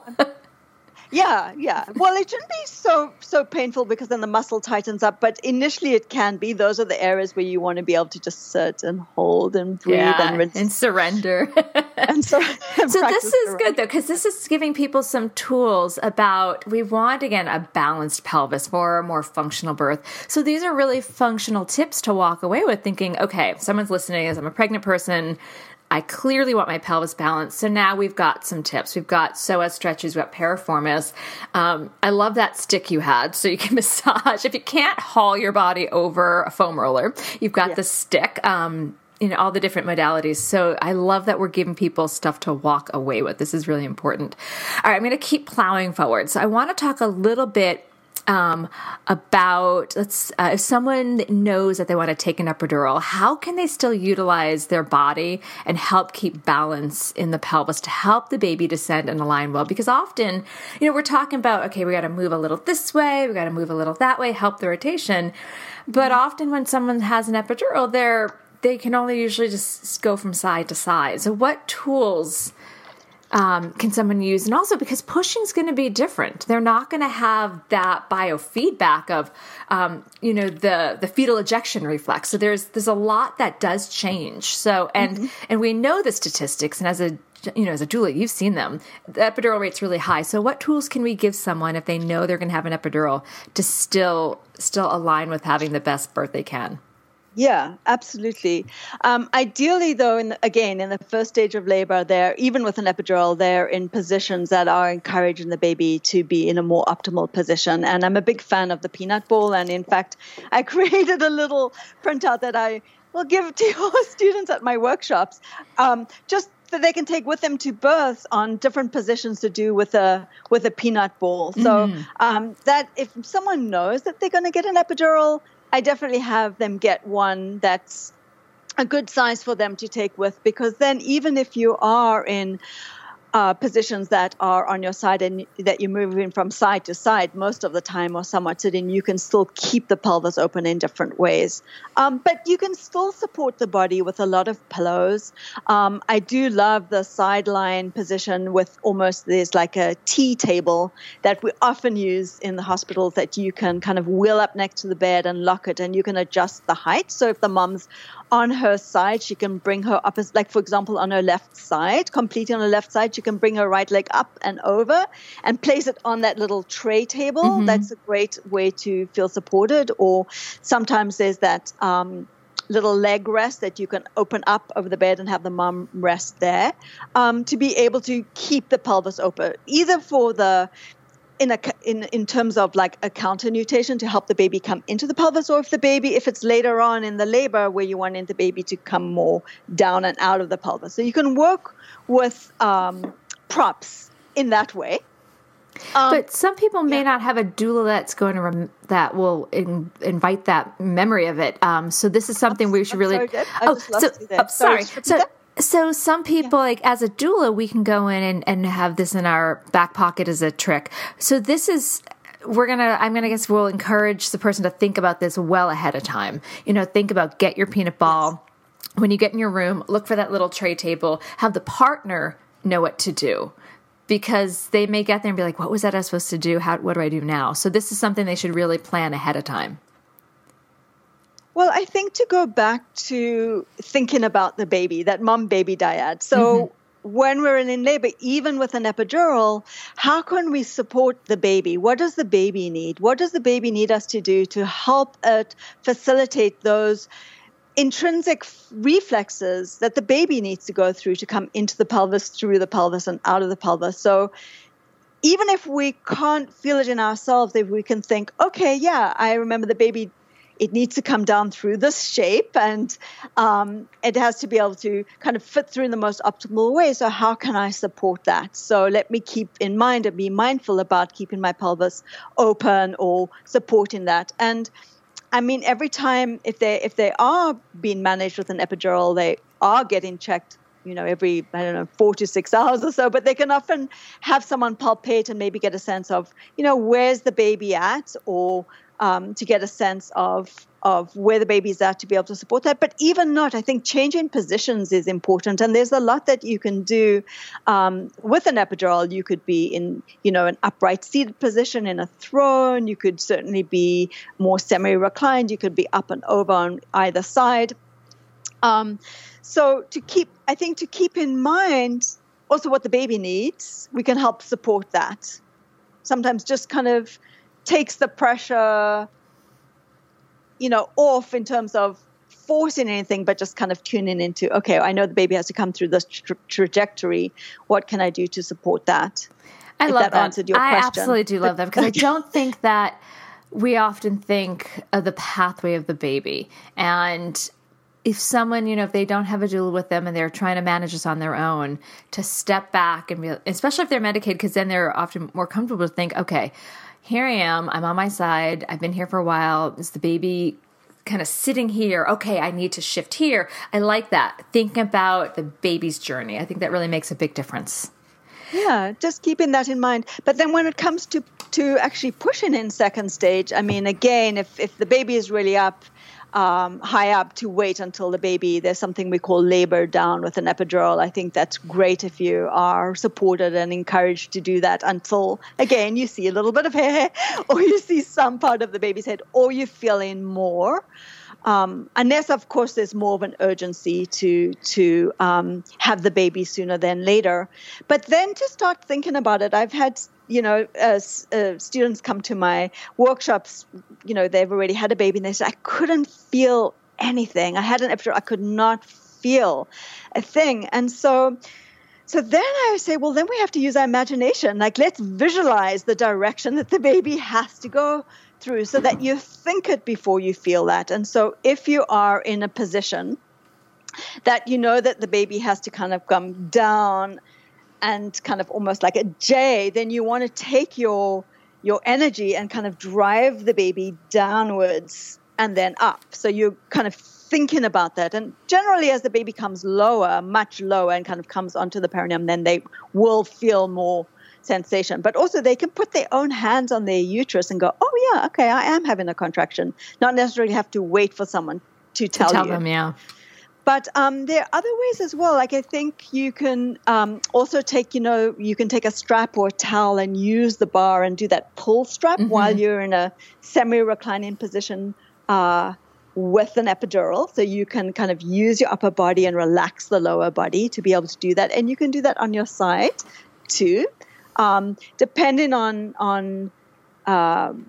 Yeah, yeah. Well, it shouldn't be so so painful because then the muscle tightens up. But initially, it can be. Those are the areas where you want to be able to just sit and hold and breathe yeah, and rinse and surrender. and so, and so this is surrender. good though, because this is giving people some tools about. We want again a balanced pelvis for a more functional birth. So these are really functional tips to walk away with, thinking, okay, if someone's listening as I'm a pregnant person. I clearly want my pelvis balanced. So now we've got some tips. We've got psoas stretches, we've got piriformis. Um, I love that stick you had so you can massage. If you can't haul your body over a foam roller, you've got yeah. the stick, um, you know, all the different modalities. So I love that we're giving people stuff to walk away with. This is really important. All right, I'm going to keep plowing forward. So I want to talk a little bit Um, about let's uh, if someone knows that they want to take an epidural, how can they still utilize their body and help keep balance in the pelvis to help the baby descend and align well? Because often, you know, we're talking about, okay, we got to move a little this way, we got to move a little that way, help the rotation. But often when someone has an epidural, they're they can only usually just go from side to side. So what tools Um, can someone use? And also because pushing is going to be different. They're not going to have that biofeedback of, um, you know, the, the fetal ejection reflex. So there's, there's a lot that does change. So, and, mm-hmm. and we know the statistics, and as a, you know, as a doula, you've seen them. The epidural rate's really high. So what tools can we give someone if they know they're going to have an epidural to still, still align with having the best birth they can? Yeah, absolutely. Um, ideally, though, in the, again, in the first stage of labor, they're, even with an epidural, they're in positions that are encouraging the baby to be in a more optimal position. And I'm a big fan of the peanut ball. And in fact, I created a little printout that I will give to your students at my workshops, um, just that they can take with them to birth on different positions to do with a with a peanut ball. So mm. um, that if someone knows that they're going to get an epidural, I definitely have them get one that's a good size for them to take with, because then even if you are in uh, positions that are on your side and that you're moving from side to side most of the time or somewhat sitting, you can still keep the pelvis open in different ways. Um, but you can still support the body with a lot of pillows. Um, I do love the sideline position with almost, there's like a tea table that we often use in the hospitals that you can kind of wheel up next to the bed and lock it, and you can adjust the height. So if the mom's on her side, she can bring her up, as, like for example, on her left side, completely on her left side, she can bring her right leg up and over and place it on that little tray table. Mm-hmm. That's a great way to feel supported. Or sometimes there's that um, little leg rest that you can open up over the bed and have the mom rest there, um, to be able to keep the pelvis open, either for the In, a, in in terms of like a counter nutation to help the baby come into the pelvis, or if the baby, if it's later on in the labor where you want the baby to come more down and out of the pelvis. So you can work with um, props in that way. Um, but some people may yeah. not have a doula that's going to rem- that will in, invite that memory of it. Um, so this is something we should I'm really. Sorry, I oh, just lost so, you there. oh, sorry. sorry So. So some people, yeah. like as a doula, we can go in and, and have this in our back pocket as a trick. So this is, we're going to, I'm going to guess we'll encourage the person to think about this well ahead of time. You know, think about, get your peanut ball. Yes. When you get in your room, look for that little tray table, have the partner know what to do. Because they may get there and be like, what was that I was supposed to do? How, what do I do now? So this is something they should really plan ahead of time. Well, I think to go back to thinking about the baby, that mom-baby dyad. So mm-hmm. when we're in labor, even with an epidural, how can we support the baby? What does the baby need? What does the baby need us to do to help it facilitate those intrinsic reflexes that the baby needs to go through to come into the pelvis, through the pelvis, and out of the pelvis? So even if we can't feel it in ourselves, if we can think, okay, yeah, I remember the baby, it needs to come down through this shape, and um, it has to be able to kind of fit through in the most optimal way. So how can I support that? So let me keep in mind and be mindful about keeping my pelvis open or supporting that. And I mean, every time if they if they are being managed with an epidural, they are getting checked you know, every, I don't know, four to six hours or so, but they can often have someone palpate and maybe get a sense of, you know, where's the baby at, or um, to get a sense of of where the baby's at to be able to support that. But even not, I think changing positions is important. And there's a lot that you can do um, with an epidural. You could be in, you know, an upright seated position in a throne. You could certainly be more semi-reclined. You could be up and over on either side. Um, so to keep, I think to keep in mind also what the baby needs, we can help support that. Sometimes just kind of takes the pressure, you know, off in terms of forcing anything, but just kind of tuning into, okay, I know the baby has to come through this tra- trajectory. What can I do to support that? I if love that, that. answered your I question. absolutely do love that, because I don't think that we often think of the pathway of the baby. And if someone, you know, if they don't have a doula with them and they're trying to manage this on their own, to step back and be, especially if they're medicated, because then they're often more comfortable to think, okay, here I am, I'm on my side, I've been here for a while, is the baby kind of sitting here, okay, I need to shift here. I like that. Thinking about the baby's journey. I think that really makes a big difference. Yeah, just keeping that in mind. But then when it comes to, to actually pushing in second stage, I mean, again, if, if the baby is really up, Um, high up, to wait until the baby, there's something we call labor down with an epidural. I think that's great if you are supported and encouraged to do that until, again, you see a little bit of hair, or you see some part of the baby's head, or you're feeling more. Um, unless, of course, there's more of an urgency to to um, have the baby sooner than later. But then to start thinking about it, I've had, you know, uh, uh, students come to my workshops, you know, they've already had a baby, and they say, I couldn't feel anything. I had an epidural, I could not feel a thing. And so so then I say, well, then we have to use our imagination. Like, let's visualize the direction that the baby has to go through, so that you think it before you feel that. And so if you are in a position that you know that the baby has to kind of come down and kind of almost like a J, then you want to take your your energy and kind of drive the baby downwards and then up. So you're kind of thinking about that. And generally, as the baby comes lower, much lower, and kind of comes onto the perineum, then they will feel more sensation. But also they can put their own hands on their uterus and go, oh yeah, okay, I am having a contraction. Not necessarily have to wait for someone to tell, to tell you. them, yeah. But um, there are other ways as well. Like, I think you can um, also take, you know, you can take a strap or a towel and use the bar and do that pull strap mm-hmm. while you're in a semi-reclining position uh, with an epidural. So you can kind of use your upper body and relax the lower body to be able to do that. And you can do that on your side too. Um, depending on on, um,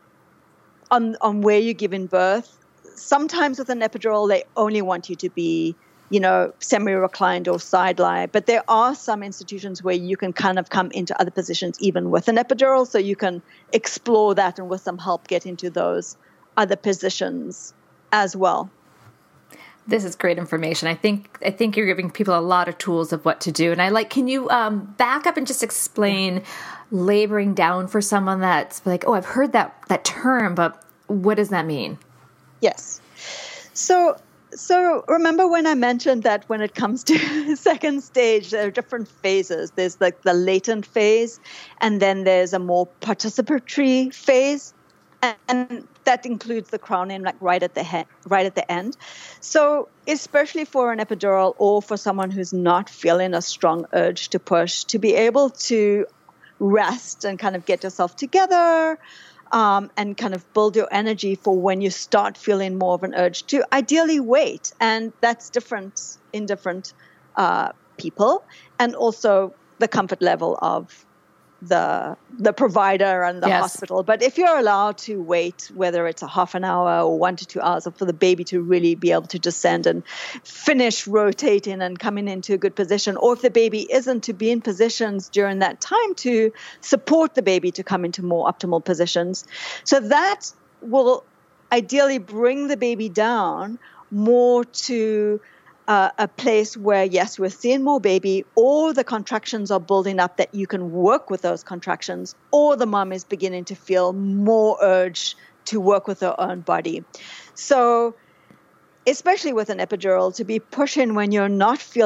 on on where you're giving birth. Sometimes with an epidural, they only want you to be, you know, semi-reclined or side lie. But there are some institutions where you can kind of come into other positions even with an epidural, so you can explore that and with some help get into those other positions as well. This is great information. I think I think you're giving people a lot of tools of what to do. And I like, can you um, back up and just explain laboring down for someone that's like, oh, I've heard that that term, but what does that mean? Yes. So so remember when I mentioned that when it comes to second stage, there are different phases. There's like the latent phase, and then there's a more participatory phase. And that includes the crowning, like right at the head, right at the end. So especially for an epidural or for someone who's not feeling a strong urge to push, to be able to rest and kind of get yourself together um, and kind of build your energy for when you start feeling more of an urge to ideally wait. And that's different in different uh, people, and also the comfort level of the the provider and the yes. hospital. But if you're allowed to wait, whether it's a half an hour or one to two hours for the baby to really be able to descend and finish rotating and coming into a good position, or if the baby isn't, to be in positions during that time to support the baby to come into more optimal positions. So that will ideally bring the baby down more to Uh, a place where, yes, we're seeing more baby, or the contractions are building up that you can work with those contractions, or the mom is beginning to feel more urge to work with her own body. So especially with an epidural, to be pushing when you're not feeling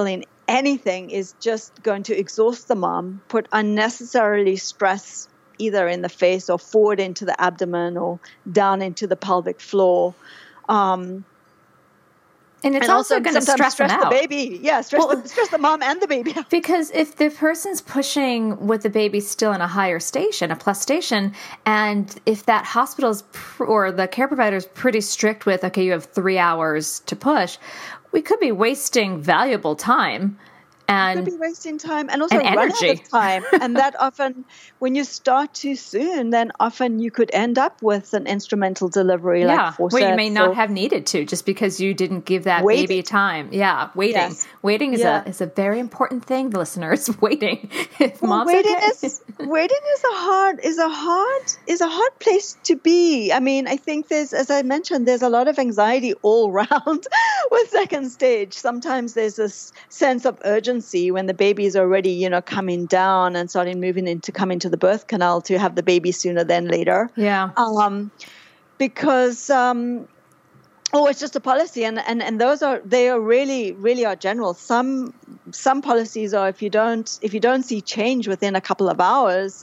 anything is just going to exhaust the mom, put unnecessarily stress either in the face or forward into the abdomen or down into the pelvic floor. Um, And it's and also, also going to stress, stress them the out. baby. Yeah, stress, Well, the, stress the mom and the baby. Because if the person's pushing with the baby still in a higher station, a plus station, and if that hospital's pr- or the care provider is pretty strict with, okay, you have three hours to push, we could be wasting valuable time. And could be wasting time and also and run energy. out of time. And that often, when you start too soon, then often you could end up with an instrumental delivery yeah, like forceps. where you may not or have needed to just because you didn't give that waiting. baby time. Yeah, waiting. Yes. Waiting is Yeah. a is a very important thing, listeners. Waiting. If Well, mom's waiting okay. is waiting is a hard is a hard is a hard place to be. I mean, I think there's, as I mentioned, there's a lot of anxiety all around with second stage. Sometimes there's this sense of urgency when the baby is already, you know, coming down and starting moving into coming to the birth canal to have the baby sooner than later. Yeah. Um, because um, oh, it's just a policy, and, and, and those are they are really really are general. Some some policies are if you don't if you don't see change within a couple of hours,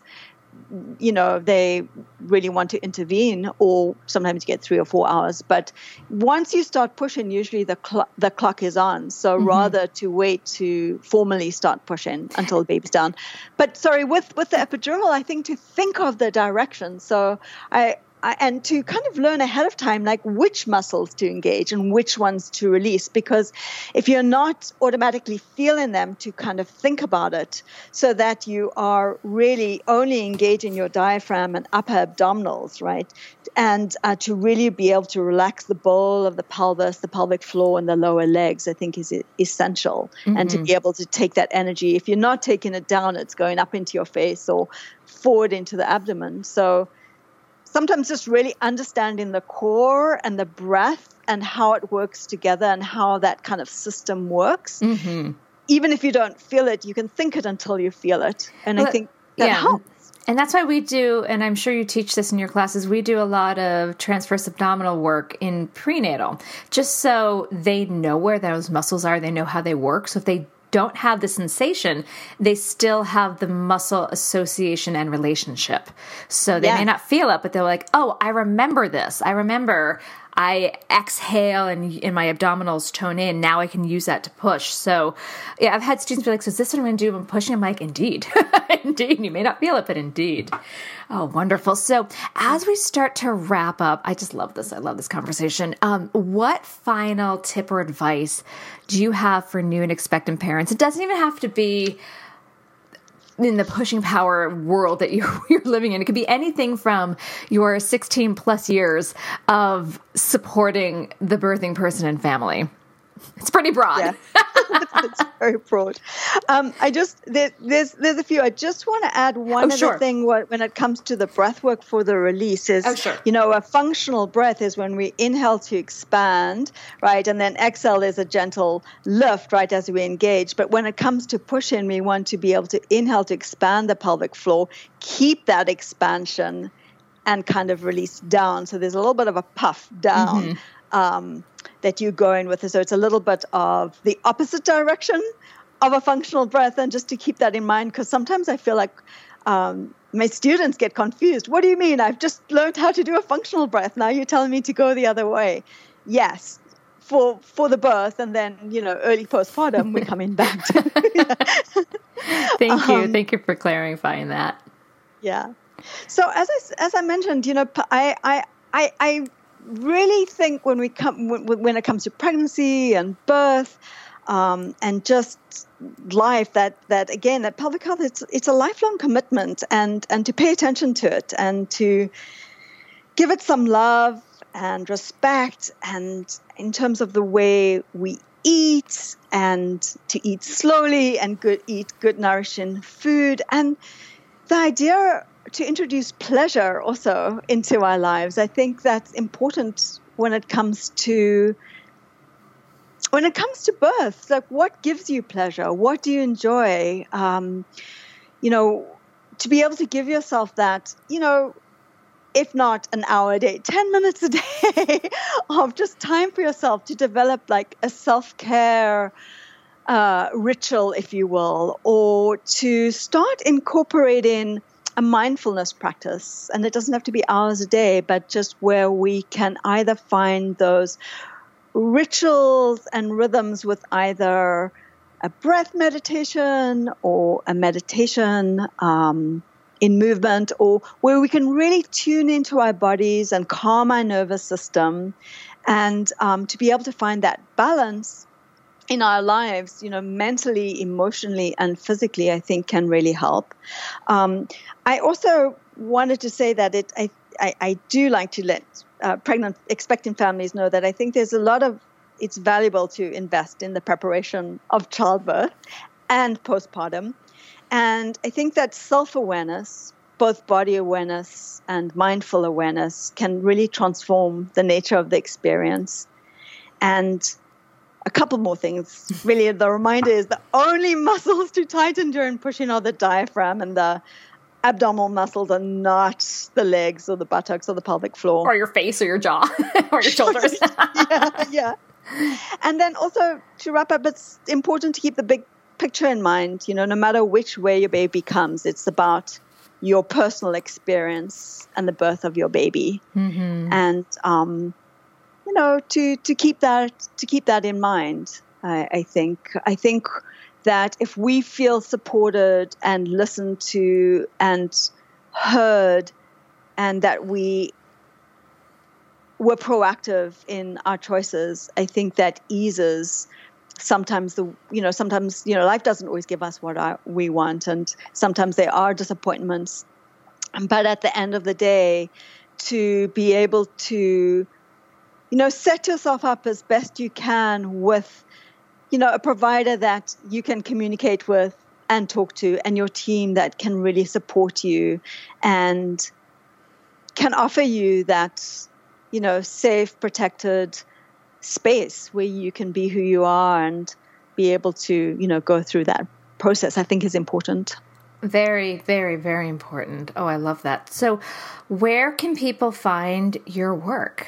you know, they really want to intervene, or sometimes you get three or four hours. But once you start pushing, usually the cl- the clock is on. So mm-hmm. rather to wait to formally start pushing until the baby's down. But sorry, with, with the epidural, I think to think of the direction. So I, I and to kind of learn ahead of time, like which muscles to engage and which ones to release. Because if you're not automatically feeling them, to kind of think about it so that you are really only engaging your diaphragm and upper abdominals, right? And uh, to really be able to relax the bowl of the pelvis, the pelvic floor, and the lower legs, I think is essential. Mm-hmm. And to be able to take that energy. If you're not taking it down, it's going up into your face or forward into the abdomen. So sometimes just really understanding the core and the breath and how it works together and how that kind of system works. Mm-hmm. Even if you don't feel it, you can think it until you feel it. And well, I think that yeah. helps. And that's why we do, and I'm sure you teach this in your classes, we do a lot of transverse abdominal work in prenatal, just so they know where those muscles are, they know how they work. So if they don't have the sensation, they still have the muscle association and relationship. So they yes. may not feel it, but they're like, oh, I remember this. I remember I exhale and, and my abdominals tone in. Now I can use that to push. So yeah, I've had students be like, so is this what I'm going to do when I'm pushing? I'm like, indeed. Indeed. You may not feel it, but indeed. Oh, wonderful. So as we start to wrap up, I just love this. I love this conversation. Um, what final tip or advice do you have for new and expectant parents? It doesn't even have to be in the pushing power world that you're, you're living in. It could be anything from your sixteen plus years of supporting the birthing person and family. It's pretty broad. Yeah. It's very broad. Um, I just there, there's there's a few. I just want to add one oh, other sure. thing. What, when it comes to the breath work for the release is, oh, sure. you know, a functional breath is when we inhale to expand, right, and then exhale is a gentle lift, right, as we engage. But when it comes to pushing, we want to be able to inhale to expand the pelvic floor, keep that expansion, and kind of release down. So there's a little bit of a puff down. Mm-hmm. Um, that you go in with it. So it's a little bit of the opposite direction of a functional breath. And just to keep that in mind, because sometimes I feel like um, my students get confused. What do you mean? I've just learned how to do a functional breath. Now you're telling me to go the other way. Yes, for for the birth, and then, you know, early postpartum, we're coming back to. Thank you. Um, Thank you for clarifying that. Yeah. So as I, as I mentioned, you know, I, I, I, I really think when we come when, when it comes to pregnancy and birth um, and just life, that that again that pelvic health, it's it's a lifelong commitment, and and to pay attention to it and to give it some love and respect, and in terms of the way we eat, and to eat slowly and good eat good nourishing food, and the idea to introduce pleasure also into our lives. I think that's important when it comes to when it comes to birth. Like, what gives you pleasure? What do you enjoy? Um, you know, to be able to give yourself that, you know, if not an hour a day, ten minutes a day of just time for yourself to develop like a self-care uh, ritual, if you will, or to start incorporating a mindfulness practice. And it doesn't have to be hours a day, but just where we can either find those rituals and rhythms with either a breath meditation or a meditation um, in movement, or where we can really tune into our bodies and calm our nervous system, and um, to be able to find that balance in our lives, you know, mentally, emotionally, and physically, I think can really help. Um, I also wanted to say that it, I, I, I do like to let uh, pregnant, expectant families know that I think there's a lot of, it's valuable to invest in the preparation of childbirth and postpartum. And I think that self-awareness, both body awareness and mindful awareness, can really transform the nature of the experience. And a couple more things. Really, the reminder is the only muscles to tighten during pushing are the diaphragm and the abdominal muscles, are not the legs or the buttocks or the pelvic floor. Or your face or your jaw or your shoulders. yeah, yeah. And then also, to wrap up, it's important to keep the big picture in mind. You know, no matter which way your baby comes, it's about your personal experience and the birth of your baby. Mm-hmm. And, um, you know, to, to keep that to keep that in mind, I, I think I think that if we feel supported and listened to and heard, and that we were proactive in our choices, I think that eases sometimes the you know sometimes you know life doesn't always give us what I, we want, and sometimes there are disappointments. But at the end of the day, to be able to you know, set yourself up as best you can with, you know, a provider that you can communicate with and talk to, and your team that can really support you and can offer you that, you know, safe, protected space where you can be who you are and be able to, you know, go through that process, I think is important. Very, very, very important. Oh, I love that. So where can people find your work?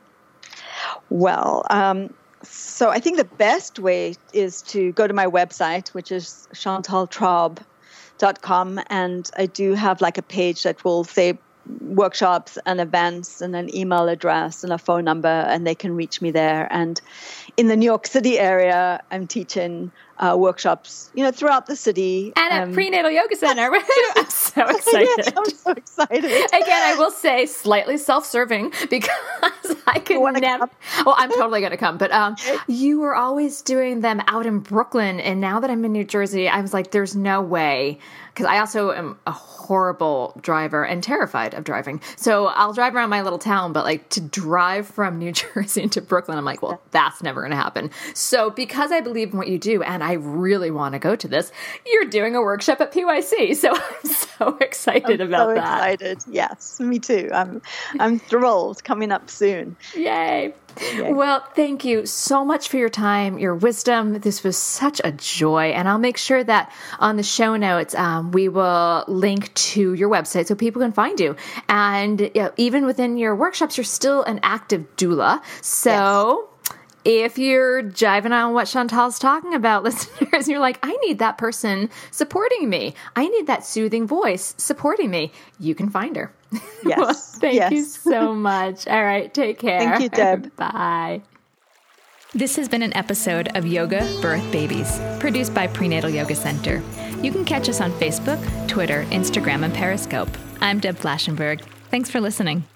Well, um, so I think the best way is to go to my website, which is chantal traub dot com. And I do have like a page that will say workshops and events and an email address and a phone number, and they can reach me there. And in the New York City area, I'm teaching uh, workshops, you know, throughout the city. And at um, Prenatal Yoga Center. I'm so excited. Yes, I'm so excited. Again, I will say slightly self-serving because I could never. Come? Well, I'm totally going to come. But um, you were always doing them out in Brooklyn. And now that I'm in New Jersey, I was like, there's no way. Because I also am a horrible driver and terrified of driving. So I'll drive around my little town, but like to drive from New Jersey to Brooklyn, I'm like, well, that's never going to happen. So because I believe in what you do and I really want to go to this, you're doing a workshop at P Y C. So I'm so excited I'm about so that. Excited. Yes, me too. I'm I'm thrilled. Coming up soon. Yay. Yay. Well, thank you so much for your time, your wisdom. This was such a joy. And I'll make sure that on the show notes, um, we will link to your website so people can find you. And you know, even within your workshops, you're still an active doula. So yes. If you're jiving on what Chantal's talking about, listeners, and you're like, I need that person supporting me. I need that soothing voice supporting me. You can find her. Yes. Well, thank yes. you so much. All right. Take care. Thank you, Deb. Bye. This has been an episode of Yoga Birth Babies, produced by Prenatal Yoga Center. You can catch us on Facebook, Twitter, Instagram, and Periscope. I'm Deb Flaschenberg. Thanks for listening.